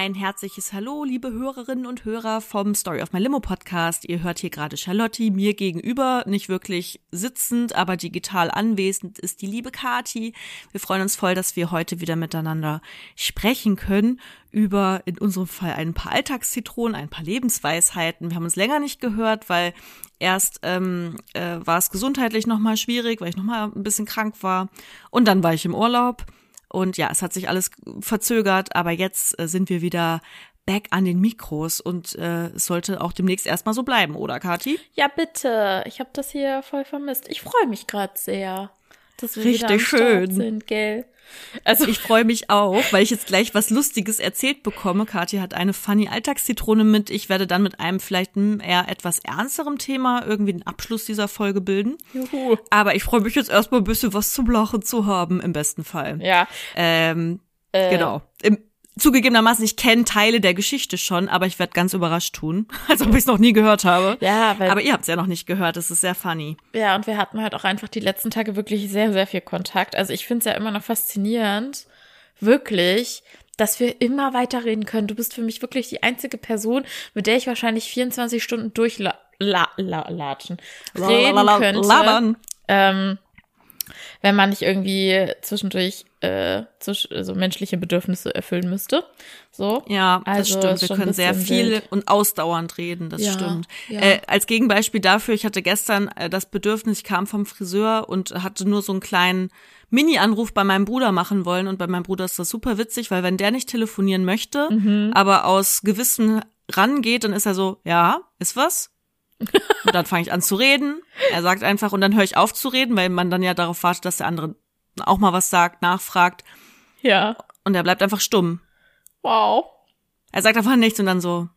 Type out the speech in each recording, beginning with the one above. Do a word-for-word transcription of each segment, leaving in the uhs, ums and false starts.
ein herzliches Hallo, liebe Hörerinnen und Hörer vom Story of My Limo Podcast. Ihr hört hier gerade Charlotte, mir gegenüber, nicht wirklich sitzend, aber digital anwesend ist die liebe Kathi. Wir freuen uns voll, dass wir heute wieder miteinander sprechen können über, in unserem Fall, ein paar Alltagszitronen, ein paar Lebensweisheiten. Wir haben uns länger nicht gehört, weil erst ähm, äh, war es gesundheitlich nochmal schwierig, weil ich nochmal ein bisschen krank war und dann war ich im Urlaub. Und ja, es hat sich alles verzögert, aber jetzt äh, sind wir wieder back an den Mikros und äh, es sollte auch demnächst erstmal so bleiben, oder Kathi? Ja, bitte. Ich habe das hier voll vermisst. Ich freue mich gerade sehr, dass wir Richtig wieder am schön. Start sind, gell? Also ich freue mich auch, weil ich jetzt gleich was Lustiges erzählt bekomme. Kathi hat eine funny Alltagszitrone mit. Ich werde dann mit einem vielleicht eher etwas ernsterem Thema irgendwie den Abschluss dieser Folge bilden. Juhu. Aber ich freue mich jetzt erstmal ein bisschen was zum Lachen zu haben, im besten Fall. Ja. Ähm, Äh. Genau. Im, zugegebenermaßen, ich kenne Teile der Geschichte schon, aber ich werde ganz überrascht tun, als ob ich es noch nie gehört habe. Ja, weil aber ihr habt es ja noch nicht gehört, es ist sehr funny. Ja, und wir hatten halt auch einfach die letzten Tage wirklich sehr, sehr viel Kontakt. Also ich finde es ja immer noch faszinierend, wirklich, dass wir immer weiter reden können. Du bist für mich wirklich die einzige Person, mit der ich wahrscheinlich vierundzwanzig Stunden durchlatschen, la, la, latschen, reden könnte. Labern. Ähm, wenn man nicht irgendwie zwischendurch äh, zwisch- also menschliche Bedürfnisse erfüllen müsste. So. Ja, das Also stimmt. ist Wir schon können ein sehr bisschen viel wild. und ausdauernd reden, das Ja, stimmt. ja. Äh, als Gegenbeispiel dafür, ich hatte gestern äh, das Bedürfnis, ich kam vom Friseur und hatte nur so einen kleinen Mini-Anruf bei meinem Bruder machen wollen und bei meinem Bruder ist das super witzig, weil wenn der nicht telefonieren möchte, Mhm. aber aus Gewissen rangeht, dann ist er so, ja, ist was? Und dann fange ich an zu reden. Er sagt einfach und dann höre ich auf zu reden, weil man dann ja darauf wartet, dass der andere auch mal was sagt, nachfragt. Ja. Und er bleibt einfach stumm. Wow. Er sagt einfach nichts und dann so,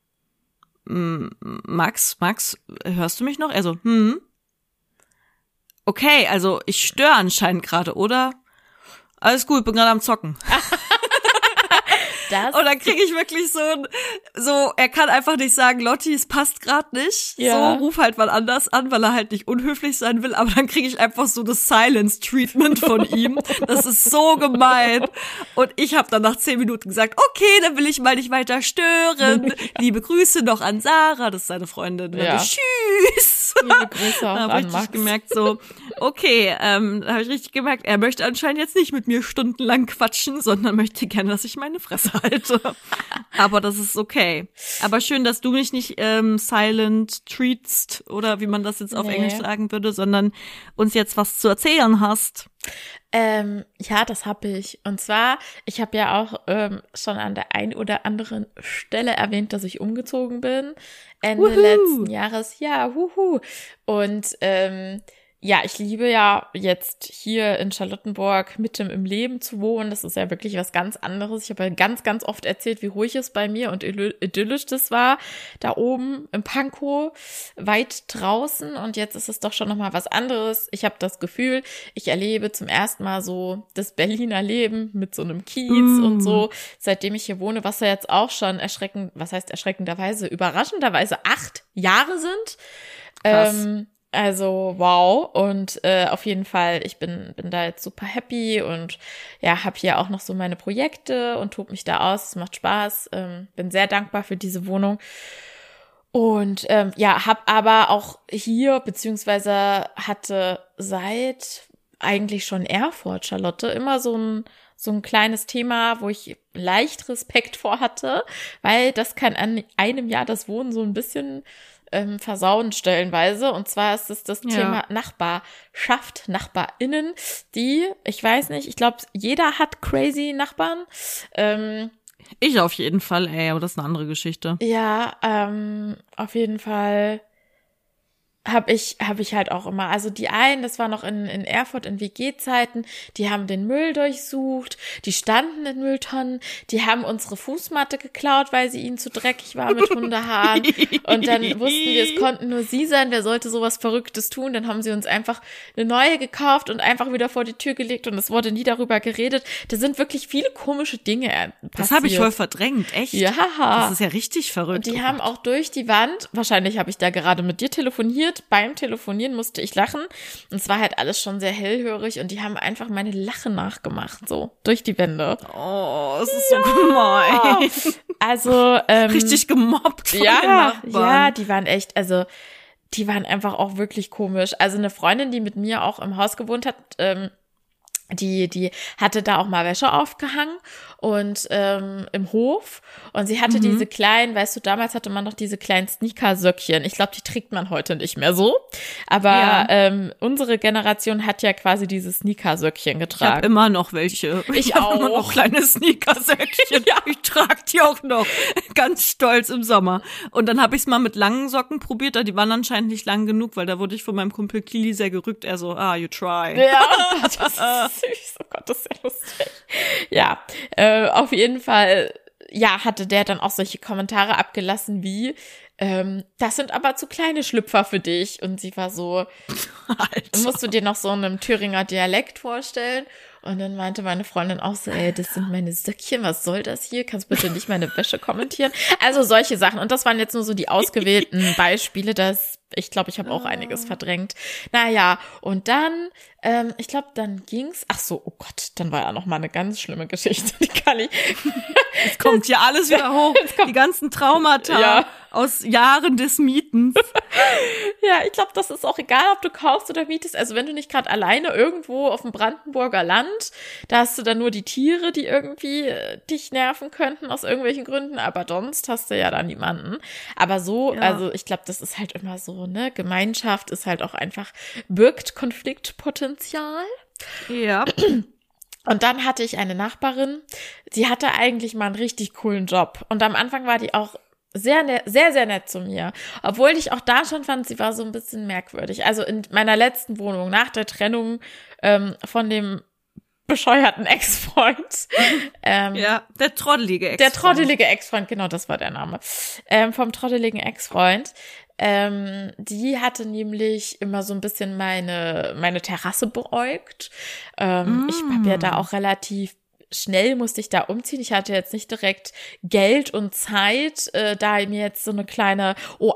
"M- Max, Max, hörst du mich noch? Er so, hm. Okay, also ich störe anscheinend gerade, oder? Alles gut, bin gerade am Zocken. Das Und dann kriege ich wirklich so ein, so, er kann einfach nicht sagen, Lotti, es passt gerade nicht. Ja. So, ruf halt mal anders an, weil er halt nicht unhöflich sein will. Aber dann kriege ich einfach so das Silence-Treatment von ihm. Das ist so gemein. Und ich habe dann nach zehn Minuten gesagt, okay, dann will ich mal nicht weiter stören. Liebe Grüße noch an Sarah, das ist seine Freundin. Und dann Ja. so, tschüss. Liebe Grüße auch Da habe an ich richtig Max. gemerkt, so, okay, ähm, da habe ich richtig gemerkt, er möchte anscheinend jetzt nicht mit mir stundenlang quatschen, sondern möchte gerne, dass ich meine Fresse halte. Aber das ist okay. Aber schön, dass du mich nicht ähm, silent treatst oder wie man das jetzt auf Nee. Englisch sagen würde, sondern uns jetzt was zu erzählen hast. Ähm, ja, das habe ich. Und zwar, ich habe ja auch ähm, schon an der einen oder anderen Stelle erwähnt, dass ich umgezogen bin. Ende Wuhu. letzten Jahres. Ja, wuhu. Und ähm, ja, ich liebe ja jetzt hier in Charlottenburg mitten im Leben zu wohnen. Das ist ja wirklich was ganz anderes. Ich habe ja ganz, ganz oft erzählt, wie ruhig es bei mir und idy- idyllisch das war. Da oben im Pankow, weit draußen. Und jetzt ist es doch schon nochmal was anderes. Ich habe das Gefühl, ich erlebe zum ersten Mal so das Berliner Leben mit so einem Kiez Mm. und so. Seitdem ich hier wohne, was ja jetzt auch schon erschreckend, was heißt erschreckenderweise, überraschenderweise acht Jahre sind. Krass. Ähm, Also wow, und äh, auf jeden Fall, ich bin bin da jetzt super happy und ja, habe hier auch noch so meine Projekte und tob mich da aus, es macht Spaß, ähm, bin sehr dankbar für diese Wohnung und ähm, ja, habe aber auch hier, beziehungsweise hatte seit eigentlich schon Erfurt, Charlotte, immer so ein so ein kleines Thema, wo ich leicht Respekt vor hatte, weil das kann an einem Jahr das Wohnen so ein bisschen ähm, versauen stellenweise. Und zwar ist es das Ja. Thema Nachbarschaft, NachbarInnen, die, ich weiß nicht, ich glaube, jeder hat crazy Nachbarn. Ähm, Ich auf jeden Fall, ey, aber das ist eine andere Geschichte. ja, ähm, auf jeden Fall habe ich habe ich halt auch immer, also die einen, das war noch in in Erfurt in W G-Zeiten, die haben den Müll durchsucht, die standen in Mülltonnen, die haben unsere Fußmatte geklaut, weil sie ihnen zu dreckig war mit Hundehaaren und dann wussten wir, es konnten nur sie sein, wer sollte sowas Verrücktes tun, dann haben sie uns einfach eine neue gekauft und einfach wieder vor die Tür gelegt und es wurde nie darüber geredet. Da sind wirklich viele komische Dinge äh, passiert. Das habe ich voll verdrängt, echt? Ja. Das ist ja richtig verrückt. Und die Oh haben Gott. auch durch die Wand, wahrscheinlich habe ich da gerade mit dir telefoniert während beim Telefonieren musste ich lachen. Und es war halt alles schon sehr hellhörig und die haben einfach meine Lache nachgemacht, so durch die Wände. Oh, es ist ja. so gemein. Also ähm, richtig gemobbt von ja, den Nachbarn. Ja, die waren echt, also die waren einfach auch wirklich komisch. Also eine Freundin, die mit mir auch im Haus gewohnt hat, ähm, die die hatte da auch mal Wäsche aufgehangen und ähm, im Hof und sie hatte mhm. diese kleinen, weißt du, damals hatte man noch diese kleinen Sneaker-Söckchen. Ich glaube, die trägt man heute nicht mehr so, aber ja. ähm, unsere Generation hat ja quasi diese Sneaker-Söckchen getragen. Ich habe immer noch welche. Ich, ich auch. Immer noch kleine Sneaker-Söckchen. Ja. Ich trage die auch noch. Ganz stolz im Sommer. Und dann habe ich es mal mit langen Socken probiert, aber die waren anscheinend nicht lang genug, weil da wurde ich von meinem Kumpel Kili sehr gerückt. Er so, ah, you try. Ja, das ist süß. Oh Gott, das ist ja lustig. Ja, äh, auf jeden Fall, ja, hatte der dann auch solche Kommentare abgelassen wie, ähm, das sind aber zu kleine Schlüpfer für dich. Und sie war so, Alter. Musst du dir noch so einen Thüringer Dialekt vorstellen? Und dann meinte meine Freundin auch so, ey, das sind meine Söckchen, was soll das hier? Kannst bitte nicht meine Wäsche kommentieren? Also solche Sachen. Und das waren jetzt nur so die ausgewählten Beispiele, dass ich glaube, ich habe auch einiges verdrängt. Naja, und dann, ähm, ich glaube, dann ging's, ach so, oh Gott, dann war ja noch mal eine ganz schlimme Geschichte, die kann ich. Es kommt hier alles wieder hoch, die ganzen Traumata ja. aus Jahren des Mietens. Ja, ich glaube, das ist auch egal, ob du kaufst oder mietest. Also wenn du nicht gerade alleine irgendwo auf dem Brandenburger Land, da hast du dann nur die Tiere, die irgendwie äh, dich nerven könnten aus irgendwelchen Gründen, aber sonst hast du ja da niemanden. Aber so, ja. also ich glaube, das ist halt immer so, ne, Gemeinschaft ist halt auch einfach, birgt Konfliktpotenzial. Ja. Und dann hatte ich eine Nachbarin, die hatte eigentlich mal einen richtig coolen Job. Und am Anfang war die auch sehr, ne- sehr, sehr nett zu mir. Obwohl ich auch da schon fand, sie war so ein bisschen merkwürdig. Also in meiner letzten Wohnung, nach der Trennung ähm, von dem bescheuerten Ex-Freund. ähm, ja, der trottelige Ex-Freund. Der trottelige Ex-Freund, genau, das war der Name. Ähm, vom trotteligen Ex-Freund. Ähm, die hatte nämlich immer so ein bisschen meine meine Terrasse beäugt. Ähm, mm. Ich habe ja da auch relativ schnell musste ich da umziehen. Ich hatte jetzt nicht direkt Geld und Zeit, äh, da mir jetzt so eine kleine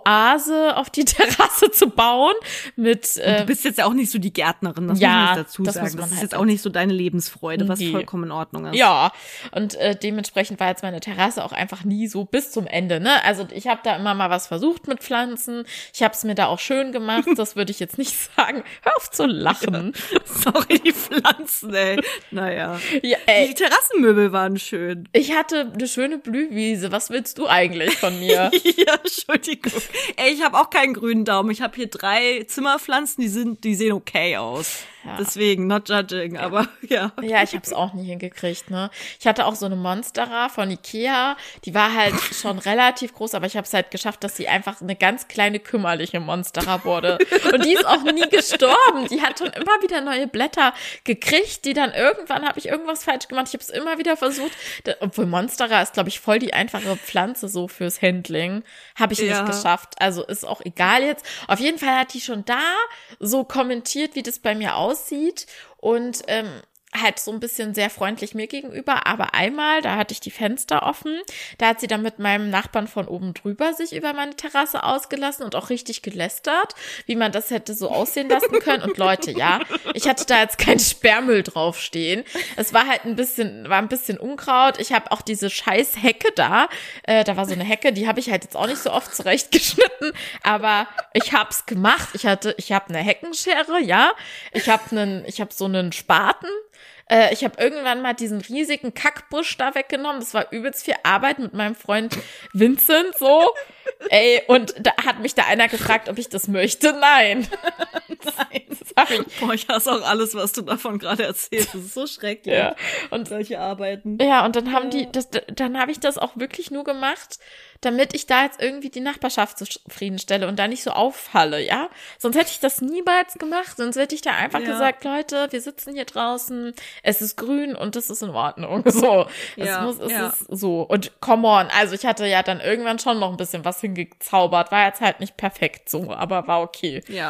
Oase auf die Terrasse zu bauen. Mit äh, du bist jetzt auch nicht so die Gärtnerin, das ja, muss man dazu das sagen. Muss man das ist halt jetzt auch nicht so deine Lebensfreude, was nee. vollkommen in Ordnung ist. Ja, und äh, dementsprechend war jetzt meine Terrasse auch einfach nie so bis zum Ende. Ne? Also ich habe da immer mal was versucht mit Pflanzen. Ich habe es mir da auch schön gemacht. Das würde ich jetzt nicht sagen. Hör auf zu lachen. Ja. Sorry, die Pflanzen, ey. Naja. Ja, ey. Die Terrassenmöbel waren schön. Ich hatte eine schöne Blühwiese. Was willst du eigentlich von mir? Ja, Entschuldigung. Ey, ich habe auch keinen grünen Daumen. Ich habe hier drei Zimmerpflanzen, die sind, die sehen okay aus. Ja. Deswegen, not judging, ja. aber ja. Ja, ich habe es auch nie hingekriegt, ne. Ich hatte auch so eine Monstera von Ikea, die war halt schon relativ groß, aber ich habe es halt geschafft, dass sie einfach eine ganz kleine, kümmerliche Monstera wurde. Und die ist auch nie gestorben. Die hat schon immer wieder neue Blätter gekriegt, die dann irgendwann, habe ich irgendwas falsch gemacht. Ich habe es immer wieder versucht, obwohl Monstera ist, glaube ich, voll die einfache Pflanze so fürs Handling. Habe ich ja. nicht geschafft. Also ist auch egal jetzt. Auf jeden Fall hat die schon da so kommentiert, wie das bei mir aussieht. aussieht und ähm, halt so ein bisschen sehr freundlich mir gegenüber, aber einmal, da hatte ich die Fenster offen, da hat sie dann mit meinem Nachbarn von oben drüber sich über meine Terrasse ausgelassen und auch richtig gelästert, wie man das hätte so aussehen lassen können. Und Leute, ja, ich hatte da jetzt kein Sperrmüll draufstehen. Es war halt ein bisschen, war ein bisschen Unkraut. Ich habe auch diese scheiß Hecke da, äh, da war so eine Hecke, die habe ich halt jetzt auch nicht so oft zurechtgeschnitten, aber ich hab's gemacht. Ich hatte, ich habe eine Heckenschere, ja, ich habe einen, ich habe so einen Spaten. Ich habe irgendwann mal diesen riesigen Kackbusch da weggenommen. Das war übelst viel Arbeit mit meinem Freund Vincent so. Ey, und da hat mich da einer gefragt, ob ich das möchte. Nein. Nein. Das hab ich. Boah, ich hasse auch alles, was du davon gerade erzählst. Das ist so schrecklich. Ja. Und solche Arbeiten. Ja, und dann haben die, das, dann habe ich das auch wirklich nur gemacht, damit ich da jetzt irgendwie die Nachbarschaft zufriedenstelle und da nicht so auffalle, ja? Sonst hätte ich das niemals gemacht. Sonst hätte ich da einfach ja. gesagt, Leute, wir sitzen hier draußen, es ist grün und das ist in Ordnung. So. Ja, es muss, es ja. ist so. Und come on, also ich hatte ja dann irgendwann schon noch ein bisschen was hingezaubert. War jetzt halt nicht perfekt so, aber war okay. Ja.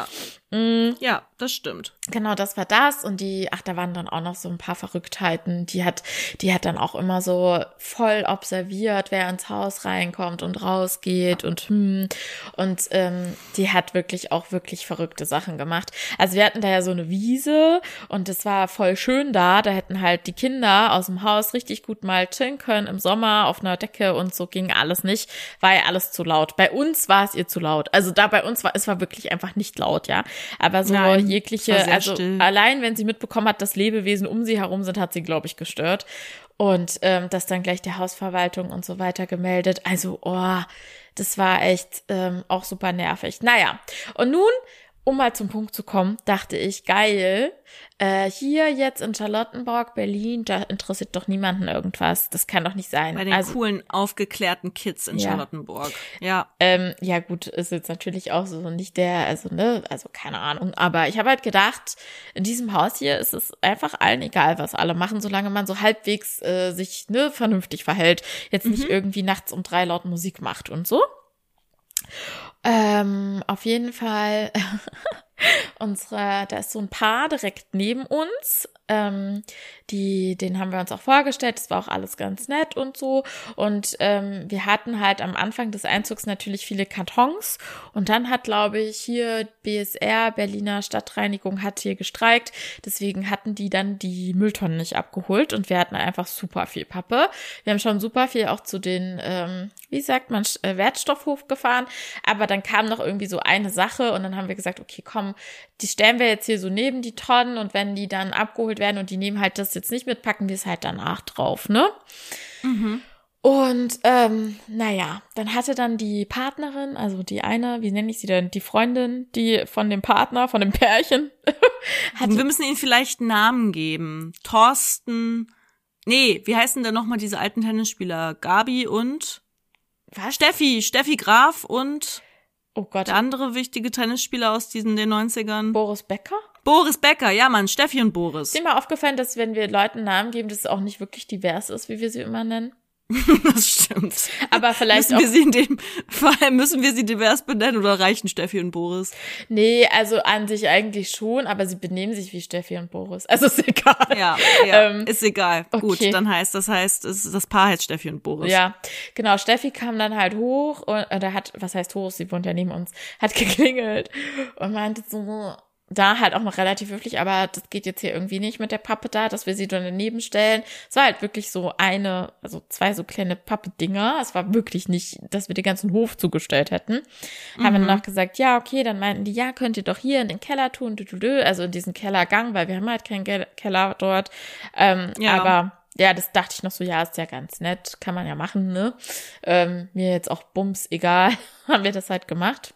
Mhm. Ja, das stimmt. Genau, das war das. Und die, ach, da waren dann auch noch so ein paar Verrücktheiten. Die hat, die hat dann auch immer so voll observiert, wer ins Haus reinkommt und rausgeht und hm. Und ähm, die hat wirklich auch wirklich verrückte Sachen gemacht. Also wir hatten da ja so eine Wiese und es war voll schön da. Da hätten halt die Kinder aus dem Haus richtig gut mal chillen können im Sommer auf einer Decke und so ging alles nicht. War ja alles zu laut. Bei uns war es ihr zu laut. Also da bei uns war, es war wirklich einfach nicht laut, ja. Aber so Nein, jegliche, war sehr also still. allein wenn sie mitbekommen hat, dass Lebewesen um sie herum sind, hat sie, glaube ich, gestört. Und ähm, das dann gleich der Hausverwaltung und so weiter gemeldet. Also, oh, das war echt ähm, auch super nervig. Naja, und nun, um mal zum Punkt zu kommen, dachte ich, geil, äh, hier jetzt in Charlottenburg, Berlin, da interessiert doch niemanden irgendwas. Das kann doch nicht sein. Bei den also, coolen, aufgeklärten Kids in Ja. Charlottenburg. Ja. Ähm, ja gut, ist jetzt natürlich auch so nicht der, also ne, also keine Ahnung, aber ich habe halt gedacht, in diesem Haus hier ist es einfach allen egal, was alle machen, solange man so halbwegs äh, sich ne vernünftig verhält, jetzt nicht irgendwie nachts um drei laut Musik macht und so. Ähm, auf jeden Fall unsere, da ist so ein Paar direkt neben uns, ähm, die, den haben wir uns auch vorgestellt, das war auch alles ganz nett und so und ähm, wir hatten halt am Anfang des Einzugs natürlich viele Kartons und dann hat, glaube ich, hier B S R, Berliner Stadtreinigung, hat hier gestreikt, deswegen hatten die dann die Mülltonnen nicht abgeholt und wir hatten einfach super viel Pappe. Wir haben schon super viel auch zu den, ähm, wie sagt man, äh, Wertstoffhof gefahren, aber dann kam noch irgendwie so eine Sache und dann haben wir gesagt, okay, komm, die stellen wir jetzt hier so neben die Tonnen und wenn die dann abgeholt werden und die nehmen halt das jetzt nicht mit, packen wir es halt danach drauf, ne? Mhm. Und ähm, naja, dann hatte dann die Partnerin, also die eine, wie nenne ich sie denn, die Freundin, die von dem Partner, von dem Pärchen. hatte, Wir müssen ihnen vielleicht einen Namen geben. Thorsten, nee, wie heißen denn nochmal diese alten Tennisspieler? Gabi und was? Steffi, Steffi Graf und Oh Gott, der andere wichtige Tennisspieler aus diesen den neunzigern. Boris Becker? Boris Becker, ja Mann, Steffi und Boris. Ist dir mal aufgefallen, dass wenn wir Leuten Namen geben, dass es auch nicht wirklich divers ist, wie wir sie immer nennen? Das stimmt. Aber vielleicht müssen auch, wir sie in dem Fall, müssen wir sie divers benennen oder reichen Steffi und Boris? nee, also an sich eigentlich schon, aber sie benehmen sich wie Steffi und Boris. Also ist egal. Ja, ja Ähm, ist egal. okay. Gut, dann heißt das heißt, es, das Paar heißt Steffi und Boris. Ja, genau. Steffi kam dann halt hoch und oder hat, was heißt hoch? Sie wohnt ja neben uns, hat geklingelt und meinte so, da halt auch noch relativ höflich, aber das geht jetzt hier irgendwie nicht mit der Pappe da, dass wir sie dann daneben stellen. Es war halt wirklich so eine, also zwei so kleine Pappe-Dinger. Es war wirklich nicht, dass wir den ganzen Hof zugestellt hätten. Mhm. Haben wir danach gesagt, ja, okay, dann meinten die, ja, könnt ihr doch hier in den Keller tun, dü, dü, dü, also in diesen Kellergang, weil wir haben halt keinen Keller dort. Ähm, Ja. Aber ja, das dachte ich noch so, ja, ist ja ganz nett, kann man ja machen, ne? Ähm, mir jetzt auch bums egal, haben wir das halt gemacht.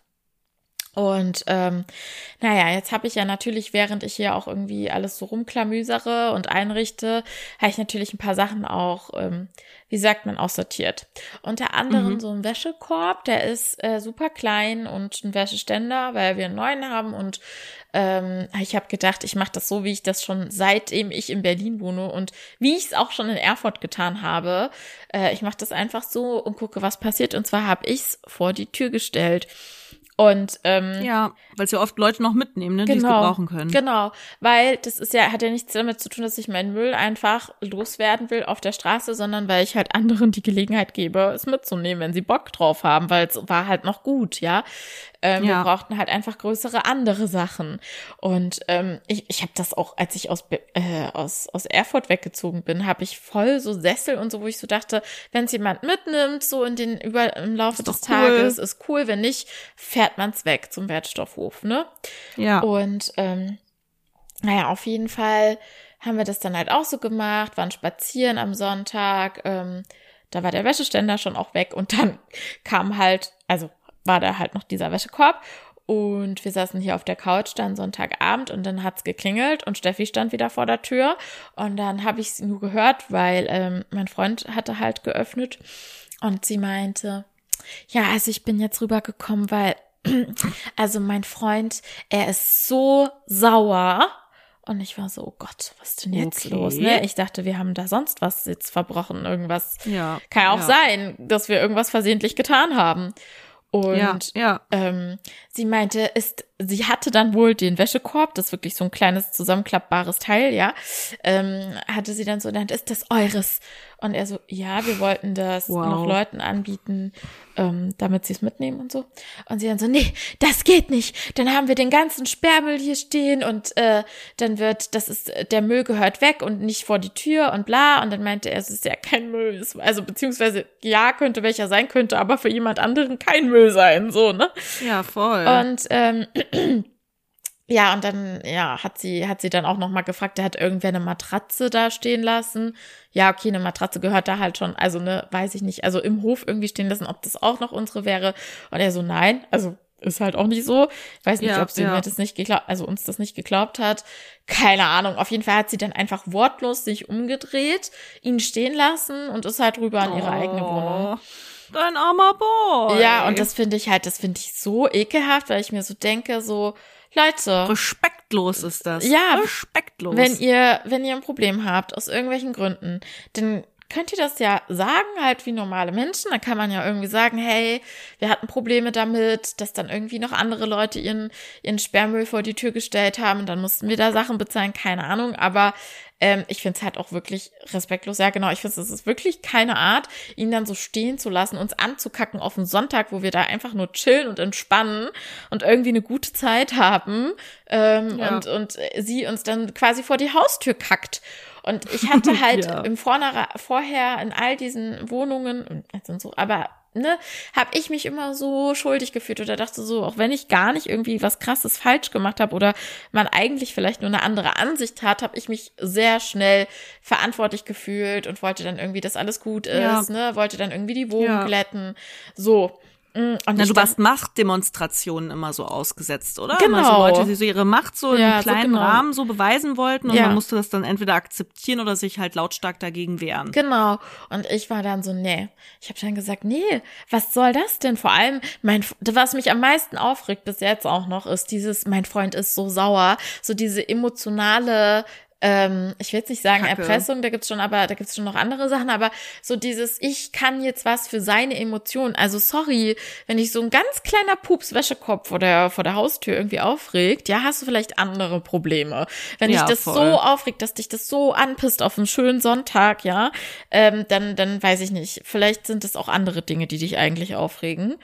Und ähm, naja, jetzt habe ich ja natürlich, während ich hier auch irgendwie alles so rumklamüsere und einrichte, habe ich natürlich ein paar Sachen auch, ähm, wie sagt man, aussortiert. Unter anderem Mhm. so ein Wäschekorb, der ist äh, super klein und ein Wäscheständer, weil wir einen neuen haben und ähm, ich habe gedacht, ich mache das so, wie ich das schon seitdem ich in Berlin wohne und wie ich es auch schon in Erfurt getan habe. Äh, ich mache das einfach so und gucke, was passiert. Und zwar habe ich es vor die Tür gestellt. Und ähm, Ja, weil es ja oft Leute noch mitnehmen, ne, die es genau, gebrauchen können. genau, weil das ist ja, hat ja nichts damit zu tun, dass ich meinen Müll einfach loswerden will auf der Straße, sondern weil ich halt anderen die Gelegenheit gebe, es mitzunehmen, wenn sie Bock drauf haben, weil es war halt noch gut, ja. Ähm, Ja. Wir brauchten halt einfach größere andere Sachen. Und ähm, ich, ich habe das auch, als ich aus, Be- äh, aus, aus Erfurt weggezogen bin, habe ich voll so Sessel und so, wo ich so dachte, wenn es jemand mitnimmt, so in den über im Laufe Ist des doch cool. Tages, ist cool, wenn nicht, fährt man's weg zum Wertstoffhof, ne? Ja. Und ähm, naja, auf jeden Fall haben wir das dann halt auch so gemacht, waren spazieren am Sonntag, ähm, da war der Wäscheständer schon auch weg und dann kam halt, also war da halt noch dieser Wäschekorb und wir saßen hier auf der Couch dann Sonntagabend und dann hat's geklingelt und Steffi stand wieder vor der Tür und dann habe ich sie nur gehört, weil ähm, mein Freund hatte halt geöffnet und sie meinte, ja, also ich bin jetzt rübergekommen, weil also mein Freund, er ist so sauer. Und ich war so, oh Gott, was ist denn jetzt Okay. los? Ne? Ich dachte, wir haben da sonst was jetzt verbrochen, irgendwas. Ja. Kann ja auch ja. sein, dass wir irgendwas versehentlich getan haben. Und Ja, ja. ähm, sie meinte, ist sie hatte dann wohl den Wäschekorb, das ist wirklich so ein kleines zusammenklappbares Teil, ja, ähm, hatte sie dann so in der Hand, ist das eures? Und er so, ja, wir wollten das wow. noch Leuten anbieten, ähm, damit sie es mitnehmen und so. Und sie dann so, nee, das geht nicht. Dann haben wir den ganzen Sperrmüll hier stehen und äh, dann wird, das ist, der Müll gehört weg und nicht vor die Tür und bla. Und dann meinte er, es ist ja kein Müll. Also beziehungsweise, ja, könnte welcher sein, könnte aber für jemand anderen kein Müll sein, so, ne? Ja, voll. Und ähm, ja, und dann, ja, hat sie, hat sie dann auch nochmal gefragt, der hat irgendwer eine Matratze da stehen lassen. Ja, okay, eine Matratze gehört da halt schon, also ne, weiß ich nicht, also im Hof irgendwie stehen lassen, ob das auch noch unsere wäre. Und er so, nein, also ist halt auch nicht so. Ich weiß nicht, ja, ob sie ja. mir das nicht geglaubt, also uns das nicht geglaubt hat. Keine Ahnung. Auf jeden Fall hat sie dann einfach wortlos sich umgedreht, ihn stehen lassen und ist halt rüber an ihre oh, eigene Wohnung. Dein armer Boy. Ja, und das finde ich halt, das finde ich so ekelhaft, weil ich mir so denke, so, Leute. Respektlos ist das. Ja. Respektlos. Wenn ihr, wenn ihr ein Problem habt, aus irgendwelchen Gründen, dann könnt ihr das ja sagen, halt wie normale Menschen. Da kann man ja irgendwie sagen, hey, wir hatten Probleme damit, dass dann irgendwie noch andere Leute ihren, ihren Sperrmüll vor die Tür gestellt haben und dann mussten wir da Sachen bezahlen, keine Ahnung, aber ähm, ich finde es halt auch wirklich respektlos. Ja, genau, ich finde es ist wirklich keine Art, ihn dann so stehen zu lassen, uns anzukacken auf einen Sonntag, wo wir da einfach nur chillen und entspannen und irgendwie eine gute Zeit haben ähm, ja. und, und sie uns dann quasi vor die Haustür kackt. Und ich hatte halt ja. im Vorner- vorher in all diesen Wohnungen und so, aber ne, habe ich mich immer so schuldig gefühlt oder dachte so, auch wenn ich gar nicht irgendwie was Krasses falsch gemacht habe oder man eigentlich vielleicht nur eine andere Ansicht hat, habe ich mich sehr schnell verantwortlich gefühlt und wollte dann irgendwie, dass alles gut ist, ja. ne, wollte dann irgendwie die Wohnung ja. glätten, so. Und Na, ich du dann, warst Machtdemonstrationen immer so ausgesetzt, oder? Genau. Immer so Leute, die so ihre Macht so ja, im kleinen so genau. Rahmen so beweisen wollten und ja. man musste das dann entweder akzeptieren oder sich halt lautstark dagegen wehren. Genau. Und ich war dann so, nee. Ich habe dann gesagt, nee, was soll das denn? Vor allem, mein, was mich am meisten aufregt bis jetzt auch noch, ist dieses, mein Freund ist so sauer, so diese emotionale, ähm, ich will jetzt nicht sagen Kacke. Erpressung, da gibt's schon, aber da gibt's schon noch andere Sachen, aber so dieses, ich kann jetzt was für seine Emotionen. Also sorry, wenn dich so ein ganz kleiner Pups Wäschekopf vor der vor der Haustür irgendwie aufregt, ja, hast du vielleicht andere Probleme. Wenn Ja, dich das voll. so aufregt, dass dich das so anpisst auf einen schönen Sonntag, ja, ähm, dann dann weiß ich nicht. Vielleicht sind es auch andere Dinge, die dich eigentlich aufregen.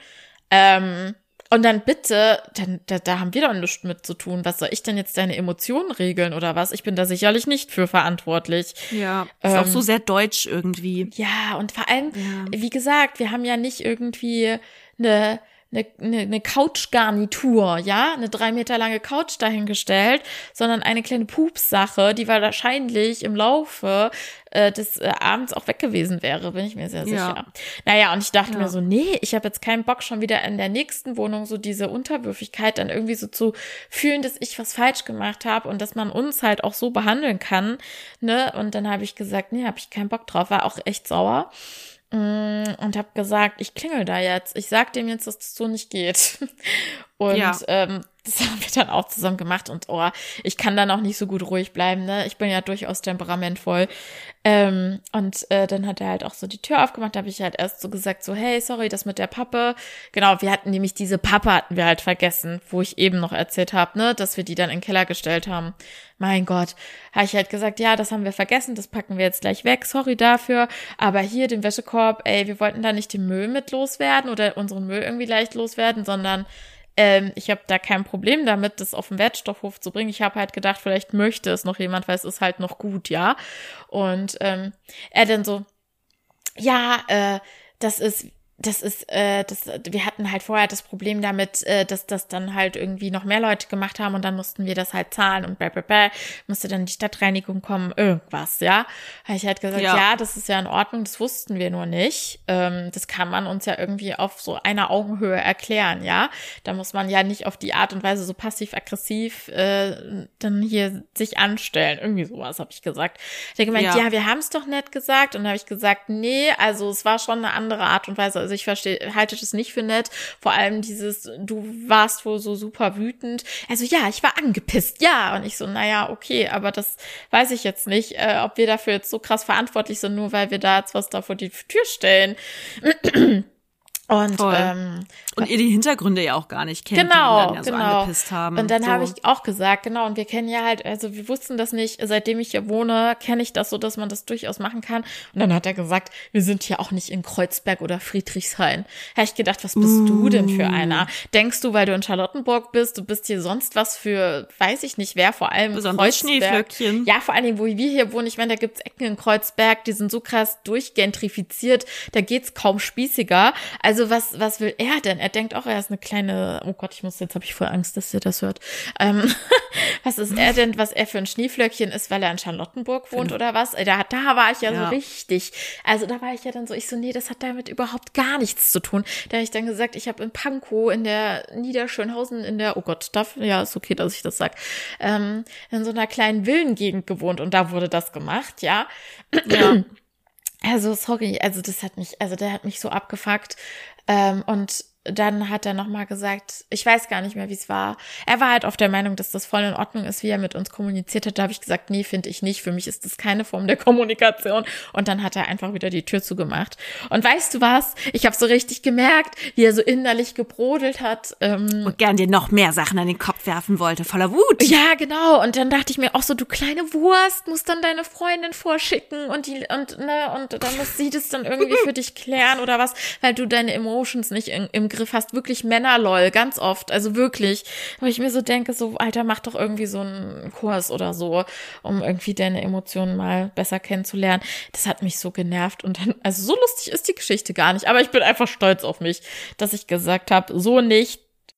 Ähm, Und dann bitte, dann, da, da haben wir doch nichts mit zu tun. Was soll ich denn jetzt deine Emotionen regeln oder was? Ich bin da sicherlich nicht für verantwortlich. Ja, ist ähm, auch so sehr deutsch irgendwie. Ja, und vor allem, Ja. wie gesagt, wir haben ja nicht irgendwie eine eine, eine, eine Couchgarnitur, ja, eine drei Meter lange Couch dahingestellt, sondern eine kleine Pupssache, die wahrscheinlich im Laufe äh, des äh, Abends auch weg gewesen wäre, bin ich mir sehr sicher. Ja. Naja, und ich dachte Ja. mir so, nee, ich habe jetzt keinen Bock, schon wieder in der nächsten Wohnung so diese Unterwürfigkeit dann irgendwie so zu fühlen, dass ich was falsch gemacht habe und dass man uns halt auch so behandeln kann, ne? Und dann habe ich gesagt, nee, habe ich keinen Bock drauf, war auch echt sauer. Und habe gesagt, ich klingel da jetzt. Ich sag dem jetzt, dass das so nicht geht. Und Ja. ähm, das haben wir dann auch zusammen gemacht. Und oh, ich kann dann auch nicht so gut ruhig bleiben, ne? Ich bin ja durchaus temperamentvoll. Ähm, und äh, dann hat er halt auch so die Tür aufgemacht. Da habe ich halt erst so gesagt, so hey, sorry, das mit der Pappe. Genau, wir hatten nämlich diese Pappe hatten wir halt vergessen, wo ich eben noch erzählt habe, ne, dass wir die dann in den Keller gestellt haben. Mein Gott, habe ich halt gesagt, ja, das haben wir vergessen, das packen wir jetzt gleich weg, sorry dafür, aber hier den Wäschekorb, ey, wir wollten da nicht den Müll mit loswerden oder unseren Müll irgendwie leicht loswerden, sondern ähm, ich habe da kein Problem damit, das auf den Wertstoffhof zu bringen. Ich habe halt gedacht, vielleicht möchte es noch jemand, weil es ist halt noch gut, ja. Und ähm, er dann so, ja, äh, das ist Das ist, äh, das, wir hatten halt vorher das Problem damit, äh, dass das dann halt irgendwie noch mehr Leute gemacht haben und dann mussten wir das halt zahlen und blablabla, musste dann die Stadtreinigung kommen, irgendwas, ja. Habe ich halt gesagt, ja. ja, das ist ja in Ordnung, das wussten wir nur nicht. Ähm, das kann man uns ja irgendwie auf so einer Augenhöhe erklären, ja. Da muss man ja nicht auf die Art und Weise so passiv-aggressiv äh, dann hier sich anstellen. Irgendwie sowas habe ich gesagt. Der gemeint, ja, ja wir haben es doch nett gesagt. Und dann habe ich gesagt, nee, also es war schon eine andere Art und Weise. Also ich verstehe, halte das nicht für nett. Vor allem dieses, du warst wohl so super wütend. Also ja, ich war angepisst, ja. Und ich so, naja, okay, aber das weiß ich jetzt nicht, äh, ob wir dafür jetzt so krass verantwortlich sind, nur weil wir da jetzt was da vor die Tür stellen. Und, Voll. ähm, und ihr die Hintergründe ja auch gar nicht kennt, genau, die ihn dann ja so genau. angepisst haben. Und dann so. habe ich auch gesagt, genau, und wir kennen ja halt, also wir wussten das nicht, seitdem ich hier wohne, kenne ich das so, dass man das durchaus machen kann. Und dann hat er gesagt, wir sind hier auch nicht in Kreuzberg oder Friedrichshain. Habe ich gedacht, was bist uh. du denn für einer? Denkst du, weil du in Charlottenburg bist, du bist hier sonst was für, weiß ich nicht wer, vor allem besonders Schneeflöckchen. Ja, vor allen Dingen, wo wir hier wohnen, ich meine, da gibt's Ecken in Kreuzberg, die sind so krass durchgentrifiziert, da geht's kaum spießiger. Also was, was will er denn? Er denkt auch, er ist eine kleine, oh Gott, ich muss, jetzt habe ich voll Angst, dass ihr das hört. Ähm, was ist er denn, was er für ein Schneeflöckchen ist, weil er in Charlottenburg wohnt mhm. oder was? Da, da war ich ja, ja so richtig. Also da war ich ja dann so, ich so, nee, das hat damit überhaupt gar nichts zu tun. Da habe ich dann gesagt, ich habe in Pankow in der Niederschönhausen in der, oh Gott, darf, ja, ist okay, dass ich das sag, ähm, in so einer kleinen Villengegend gewohnt und da wurde das gemacht, ja. Ja. Also sorry, also das hat mich, also der hat mich so abgefuckt. Ähm, und dann hat er nochmal gesagt, ich weiß gar nicht mehr, wie es war. Er war halt auf der Meinung, dass das voll in Ordnung ist, wie er mit uns kommuniziert hat. Da habe ich gesagt, nee, finde ich nicht. Für mich ist das keine Form der Kommunikation. Und dann hat er einfach wieder die Tür zugemacht. Und weißt du was? Ich habe so richtig gemerkt, wie er so innerlich gebrodelt hat. Ähm, und gern dir noch mehr Sachen an den Kopf werfen wollte, voller Wut. Ja, genau. Und dann dachte ich mir auch so, du kleine Wurst, musst dann deine Freundin vorschicken und die und ne und dann muss sie das dann irgendwie für dich klären oder was, weil du deine Emotions nicht in, im Griff hast, wirklich Männerlol, ganz oft, also wirklich, wo ich mir so denke, so, Alter, mach doch irgendwie so einen Kurs oder so, um irgendwie deine Emotionen mal besser kennenzulernen. Das hat mich so genervt und dann, also so lustig ist die Geschichte gar nicht, aber ich bin einfach stolz auf mich, dass ich gesagt habe, so nicht.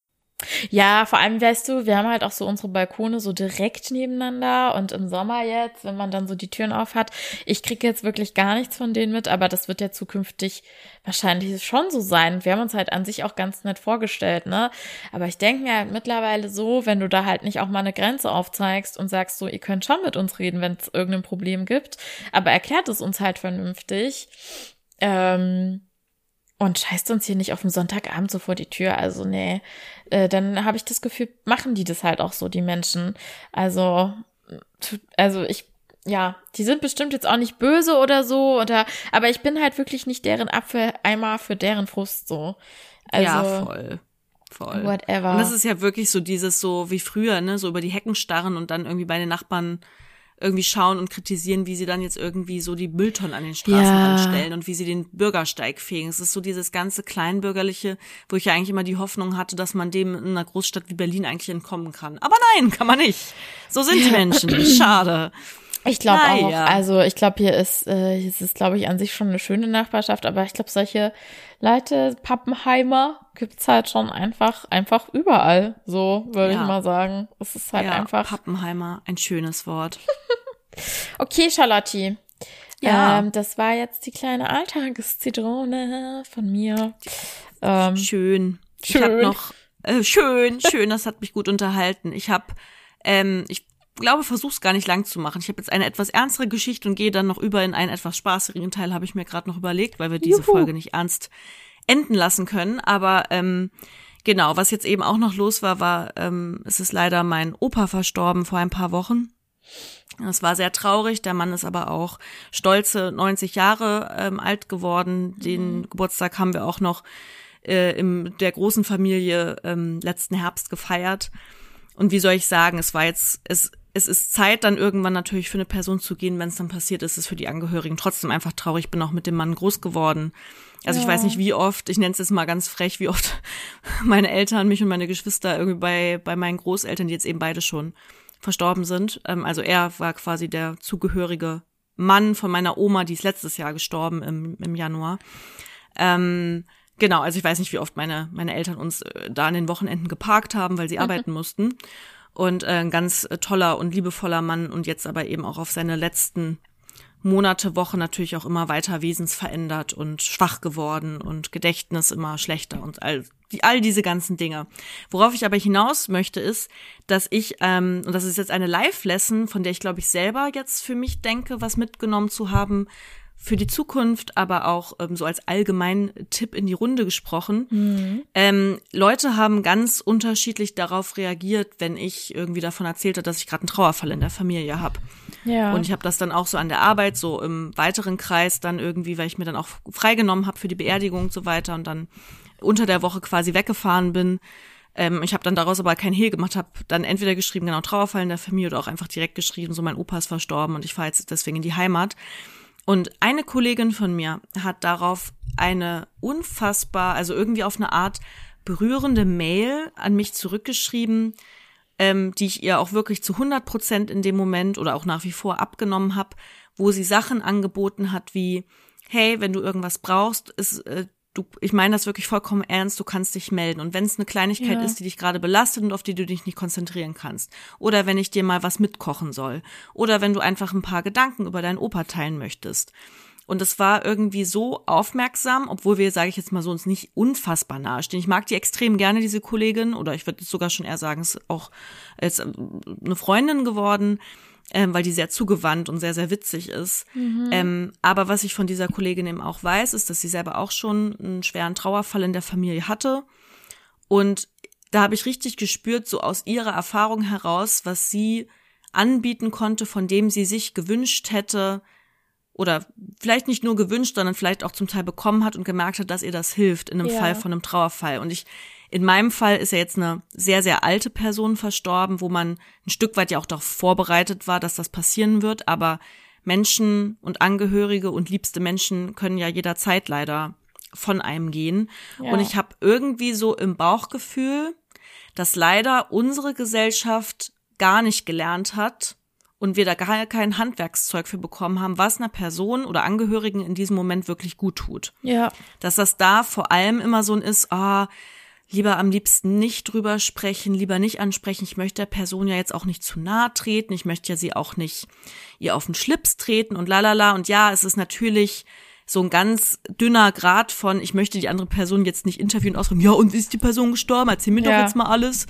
Ja, vor allem, weißt du, wir haben halt auch so unsere Balkone so direkt nebeneinander und im Sommer jetzt, wenn man dann so die Türen auf hat, ich kriege jetzt wirklich gar nichts von denen mit, aber das wird ja zukünftig wahrscheinlich schon so sein. Wir haben uns halt an sich auch ganz nett vorgestellt, ne? Aber ich denke mir halt mittlerweile so, wenn du da halt nicht auch mal eine Grenze aufzeigst und sagst so, ihr könnt schon mit uns reden, wenn es irgendein Problem gibt, aber erklärt es uns halt vernünftig, ähm, und scheißt uns hier nicht auf dem Sonntagabend so vor die Tür. Also nee, äh, dann habe ich das Gefühl, machen die das halt auch so, die Menschen. Also, also ich, ja, die sind bestimmt jetzt auch nicht böse oder so, oder, aber ich bin halt wirklich nicht deren Apfeleimer für deren Frust so. Also, ja, voll. Voll. Whatever. Und das ist ja wirklich so dieses so wie früher, ne, so über die Hecken starren und dann irgendwie bei den Nachbarn irgendwie schauen und kritisieren, wie sie dann jetzt irgendwie so die Mülltonnen an den Straßenrand ja. stellen und wie sie den Bürgersteig fegen. Es ist so dieses ganze Kleinbürgerliche, wo ich ja eigentlich immer die Hoffnung hatte, dass man dem in einer Großstadt wie Berlin eigentlich entkommen kann. Aber nein, kann man nicht. So sind die Menschen. Schade. Ich glaube naja. auch, also ich glaube, hier ist, äh, hier ist es, glaube ich, an sich schon eine schöne Nachbarschaft, aber ich glaube, solche Leute, Pappenheimer, gibt's halt schon einfach, einfach überall, so würde ja. ich mal sagen. Es ist halt ja, einfach. Pappenheimer, ein schönes Wort. Okay, Charlotte. Ja. Ähm, das war jetzt die kleine Alltagszitrone von mir. Ähm, schön. Schön. Ich habe noch, äh, schön, schön, das hat mich gut unterhalten. Ich habe, ähm, ich glaube, versuch's gar nicht lang zu machen. Ich habe jetzt eine etwas ernstere Geschichte und gehe dann noch über in einen etwas spaßigen Teil, habe ich mir gerade noch überlegt, weil wir diese Juhu. Folge nicht ernst enden lassen können. Aber ähm, genau, was jetzt eben auch noch los war, war, ähm, es ist leider mein Opa verstorben vor ein paar Wochen. Es war sehr traurig, der Mann ist aber auch stolze neunzig Jahre ähm, alt geworden. Den mhm. Geburtstag haben wir auch noch äh, in der großen Familie ähm, letzten Herbst gefeiert. Und wie soll ich sagen, es war jetzt, es es ist Zeit, dann irgendwann natürlich für eine Person zu gehen, wenn es dann passiert ist, ist es für die Angehörigen trotzdem einfach traurig. Ich bin auch mit dem Mann groß geworden. Also ja. Ich weiß nicht, wie oft, ich nenne es jetzt mal ganz frech, wie oft meine Eltern, mich und meine Geschwister irgendwie bei bei meinen Großeltern, die jetzt eben beide schon verstorben sind. Also er war quasi der zugehörige Mann von meiner Oma, die ist letztes Jahr gestorben im, im Januar. Ähm, genau, also ich weiß nicht, wie oft meine meine Eltern uns da an den Wochenenden geparkt haben, weil sie mhm. arbeiten mussten. Und äh, ein ganz toller und liebevoller Mann und jetzt aber eben auch auf seine letzten Monate, Wochen natürlich auch immer weiter wesensverändert und schwach geworden und Gedächtnis immer schlechter und all, die, all diese ganzen Dinge. Worauf ich aber hinaus möchte, ist, dass ich, ähm, und das ist jetzt eine Live-Lesson, von der ich glaube ich selber jetzt für mich denke, was mitgenommen zu haben, für die Zukunft, aber auch ähm, so als allgemeinen Tipp in die Runde gesprochen. Mhm. Ähm, Leute haben ganz unterschiedlich darauf reagiert, wenn ich irgendwie davon erzählte, dass ich gerade einen Trauerfall in der Familie habe. Ja. Und ich habe das dann auch so an der Arbeit, so im weiteren Kreis dann irgendwie, weil ich mir dann auch freigenommen habe für die Beerdigung und so weiter und dann unter der Woche quasi weggefahren bin. Ähm, ich habe dann daraus aber kein Hehl gemacht, habe dann entweder geschrieben, genau, Trauerfall in der Familie oder auch einfach direkt geschrieben, so mein Opa ist verstorben und ich fahre jetzt deswegen in die Heimat. Und eine Kollegin von mir hat darauf eine unfassbar, also irgendwie auf eine Art berührende Mail an mich zurückgeschrieben, ähm, die ich ihr auch wirklich zu hundert Prozent in dem Moment oder auch nach wie vor abgenommen habe, wo sie Sachen angeboten hat wie, hey, wenn du irgendwas brauchst, ist äh, du, ich meine das wirklich vollkommen ernst, du kannst dich melden. Und wenn es eine Kleinigkeit ja. ist, die dich gerade belastet und auf die du dich nicht konzentrieren kannst. Oder wenn ich dir mal was mitkochen soll. Oder wenn du einfach ein paar Gedanken über deinen Opa teilen möchtest. Und es war irgendwie so aufmerksam, obwohl wir, sage ich jetzt mal so, uns nicht unfassbar nahe stehen. Ich mag die extrem gerne, diese Kollegin. Oder ich würde sogar schon eher sagen, es ist auch als eine Freundin geworden. Ähm, weil die sehr zugewandt und sehr, sehr witzig ist. Mhm. Ähm, aber was ich von dieser Kollegin eben auch weiß, ist, dass sie selber auch schon einen schweren Trauerfall in der Familie hatte. Und da habe ich richtig gespürt, so aus ihrer Erfahrung heraus, was sie anbieten konnte, von dem sie sich gewünscht hätte oder vielleicht nicht nur gewünscht, sondern vielleicht auch zum Teil bekommen hat und gemerkt hat, dass ihr das hilft in einem ja. Fall von einem Trauerfall. Und ich In meinem Fall ist ja jetzt eine sehr, sehr alte Person verstorben, wo man ein Stück weit ja auch darauf vorbereitet war, dass das passieren wird. Aber Menschen und Angehörige und liebste Menschen können ja jederzeit leider von einem gehen. Ja. Und ich habe irgendwie so im Bauchgefühl, dass leider unsere Gesellschaft gar nicht gelernt hat und wir da gar kein Handwerkszeug für bekommen haben, was einer Person oder Angehörigen in diesem Moment wirklich gut tut. Ja. Dass das da vor allem immer so ein ist, ah, lieber am liebsten nicht drüber sprechen, lieber nicht ansprechen. Ich möchte der Person ja jetzt auch nicht zu nahe treten. Ich möchte ja sie auch nicht ihr auf den Schlips treten und lalala. Und ja, es ist natürlich so ein ganz dünner Grad von, ich möchte die andere Person jetzt nicht interviewen und ausfragen, ja, und ist die Person gestorben? Erzähl mir ja. doch jetzt mal alles.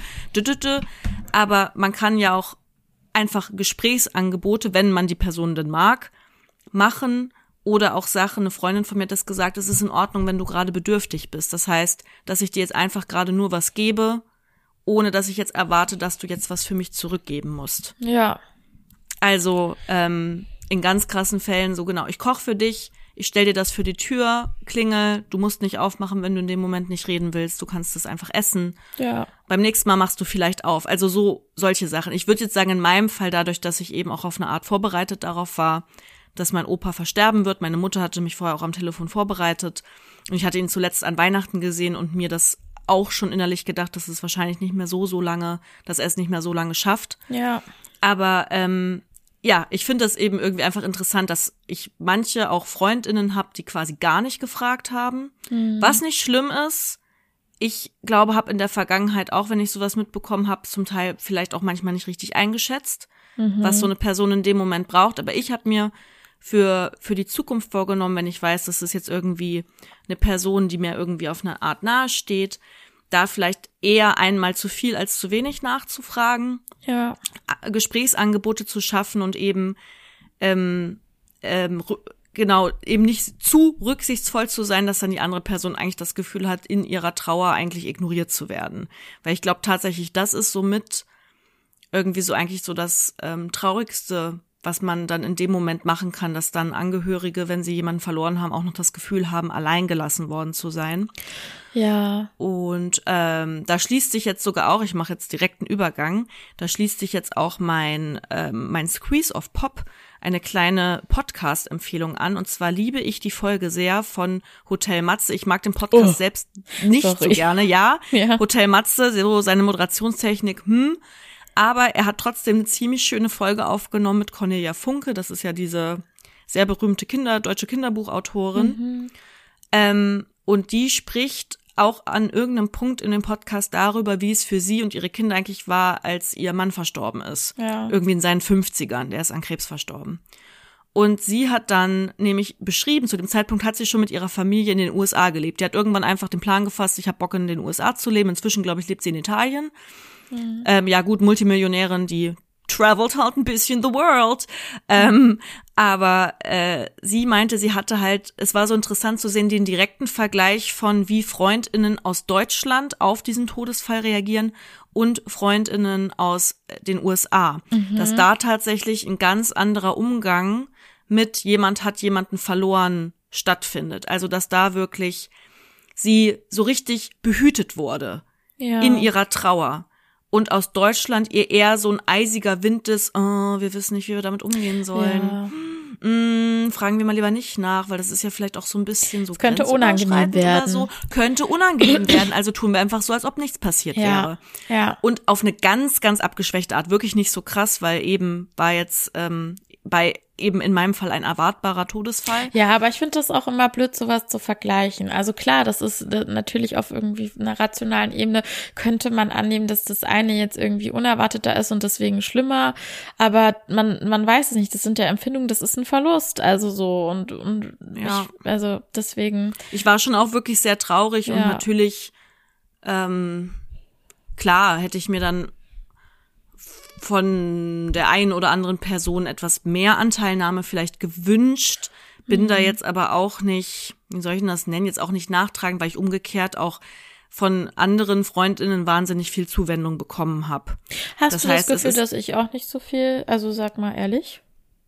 Aber man kann ja auch einfach Gesprächsangebote, wenn man die Person denn mag, machen. Oder auch Sachen, eine Freundin von mir hat das gesagt, es ist in Ordnung, wenn du gerade bedürftig bist. Das heißt, dass ich dir jetzt einfach gerade nur was gebe, ohne dass ich jetzt erwarte, dass du jetzt was für mich zurückgeben musst. Ja. Also ähm, in ganz krassen Fällen so genau, ich koche für dich, ich stell dir das für die Tür, klingel, du musst nicht aufmachen, wenn du in dem Moment nicht reden willst, du kannst es einfach essen. Ja. Beim nächsten Mal machst du vielleicht auf. Also so solche Sachen. Ich würde jetzt sagen, in meinem Fall, dadurch, dass ich eben auch auf eine Art vorbereitet darauf war, dass mein Opa versterben wird. Meine Mutter hatte mich vorher auch am Telefon vorbereitet. Und ich hatte ihn zuletzt an Weihnachten gesehen und mir das auch schon innerlich gedacht, dass es wahrscheinlich nicht mehr so, so lange, dass er es nicht mehr so lange schafft. Ja. Aber ähm, ja, ich finde das eben irgendwie einfach interessant, dass ich manche auch FreundInnen habe, die quasi gar nicht gefragt haben. Mhm. Was nicht schlimm ist. Ich glaube, habe in der Vergangenheit, auch wenn ich sowas mitbekommen habe, zum Teil vielleicht auch manchmal nicht richtig eingeschätzt, mhm. was so eine Person in dem Moment braucht. Aber ich habe mir für für die Zukunft vorgenommen, wenn ich weiß, das ist jetzt irgendwie eine Person, die mir irgendwie auf eine Art nahe steht, da vielleicht eher einmal zu viel als zu wenig nachzufragen, ja. Gesprächsangebote zu schaffen und eben ähm, ähm, genau eben nicht zu rücksichtsvoll zu sein, dass dann die andere Person eigentlich das Gefühl hat, in ihrer Trauer eigentlich ignoriert zu werden. Weil ich glaube tatsächlich, das ist somit irgendwie so eigentlich so das ähm, Traurigste, was man dann in dem Moment machen kann, dass dann Angehörige, wenn sie jemanden verloren haben, auch noch das Gefühl haben, allein gelassen worden zu sein. Ja. Und ähm, da schließt sich jetzt sogar auch, ich mache jetzt direkt einen Übergang, da schließt sich jetzt auch mein ähm, mein Squeeze of Pop, eine kleine Podcast-Empfehlung an. Und zwar liebe ich die Folge sehr von Hotel Matze. Ich mag den Podcast oh, selbst nicht sorry. so gerne. Ja, ja, Hotel Matze, so seine Moderationstechnik, hm, aber er hat trotzdem eine ziemlich schöne Folge aufgenommen mit Cornelia Funke. Das ist ja diese sehr berühmte Kinder, deutsche Kinderbuchautorin. Mhm. Ähm, und die spricht auch an irgendeinem Punkt in dem Podcast darüber, wie es für sie und ihre Kinder eigentlich war, als ihr Mann verstorben ist. Ja. Irgendwie in seinen fünfzigern, der ist an Krebs verstorben. Und sie hat dann nämlich beschrieben, zu dem Zeitpunkt hat sie schon mit ihrer Familie in den U S A gelebt. Die hat irgendwann einfach den Plan gefasst, ich habe Bock in den U S A zu leben. Inzwischen, glaube ich, lebt sie in Italien. Mhm. Ähm, ja gut, Multimillionärin, die traveled halt ein bisschen the world. Ähm, aber äh, sie meinte, sie hatte halt, es war so interessant zu sehen, den direkten Vergleich von wie FreundInnen aus Deutschland auf diesen Todesfall reagieren und FreundInnen aus den U S A. Mhm. Dass da tatsächlich ein ganz anderer Umgang mit jemand hat jemanden verloren stattfindet. Also dass da wirklich sie so richtig behütet wurde ja. in ihrer Trauer. Und aus Deutschland ihr eher so ein eisiger Wind ist, oh, wir wissen nicht, wie wir damit umgehen sollen. Ja. Mm, fragen wir mal lieber nicht nach, weil das ist ja vielleicht auch so ein bisschen so das könnte unangenehm werden. So. Könnte unangenehm werden, also tun wir einfach so, als ob nichts passiert ja. wäre. Ja. Und auf eine ganz, ganz abgeschwächte Art, wirklich nicht so krass, weil eben war jetzt ähm, bei eben in meinem Fall ein erwartbarer Todesfall. Ja, aber ich finde das auch immer blöd, sowas zu vergleichen. Also klar, das ist natürlich auf irgendwie einer rationalen Ebene könnte man annehmen, dass das eine jetzt irgendwie unerwarteter ist und deswegen schlimmer, aber man man weiß es nicht, das sind ja Empfindungen, das ist ein Verlust, also so und und ja. ich, also deswegen. Ich war schon auch wirklich sehr traurig ja. und natürlich ähm, klar hätte ich mir dann von der einen oder anderen Person etwas mehr Anteilnahme vielleicht gewünscht, bin mhm. da jetzt aber auch nicht, wie soll ich denn das nennen, jetzt auch nicht nachtragen, weil ich umgekehrt auch von anderen FreundInnen wahnsinnig viel Zuwendung bekommen habe. Hast das du heißt, das Gefühl, dass ich auch nicht so viel, also sag mal ehrlich?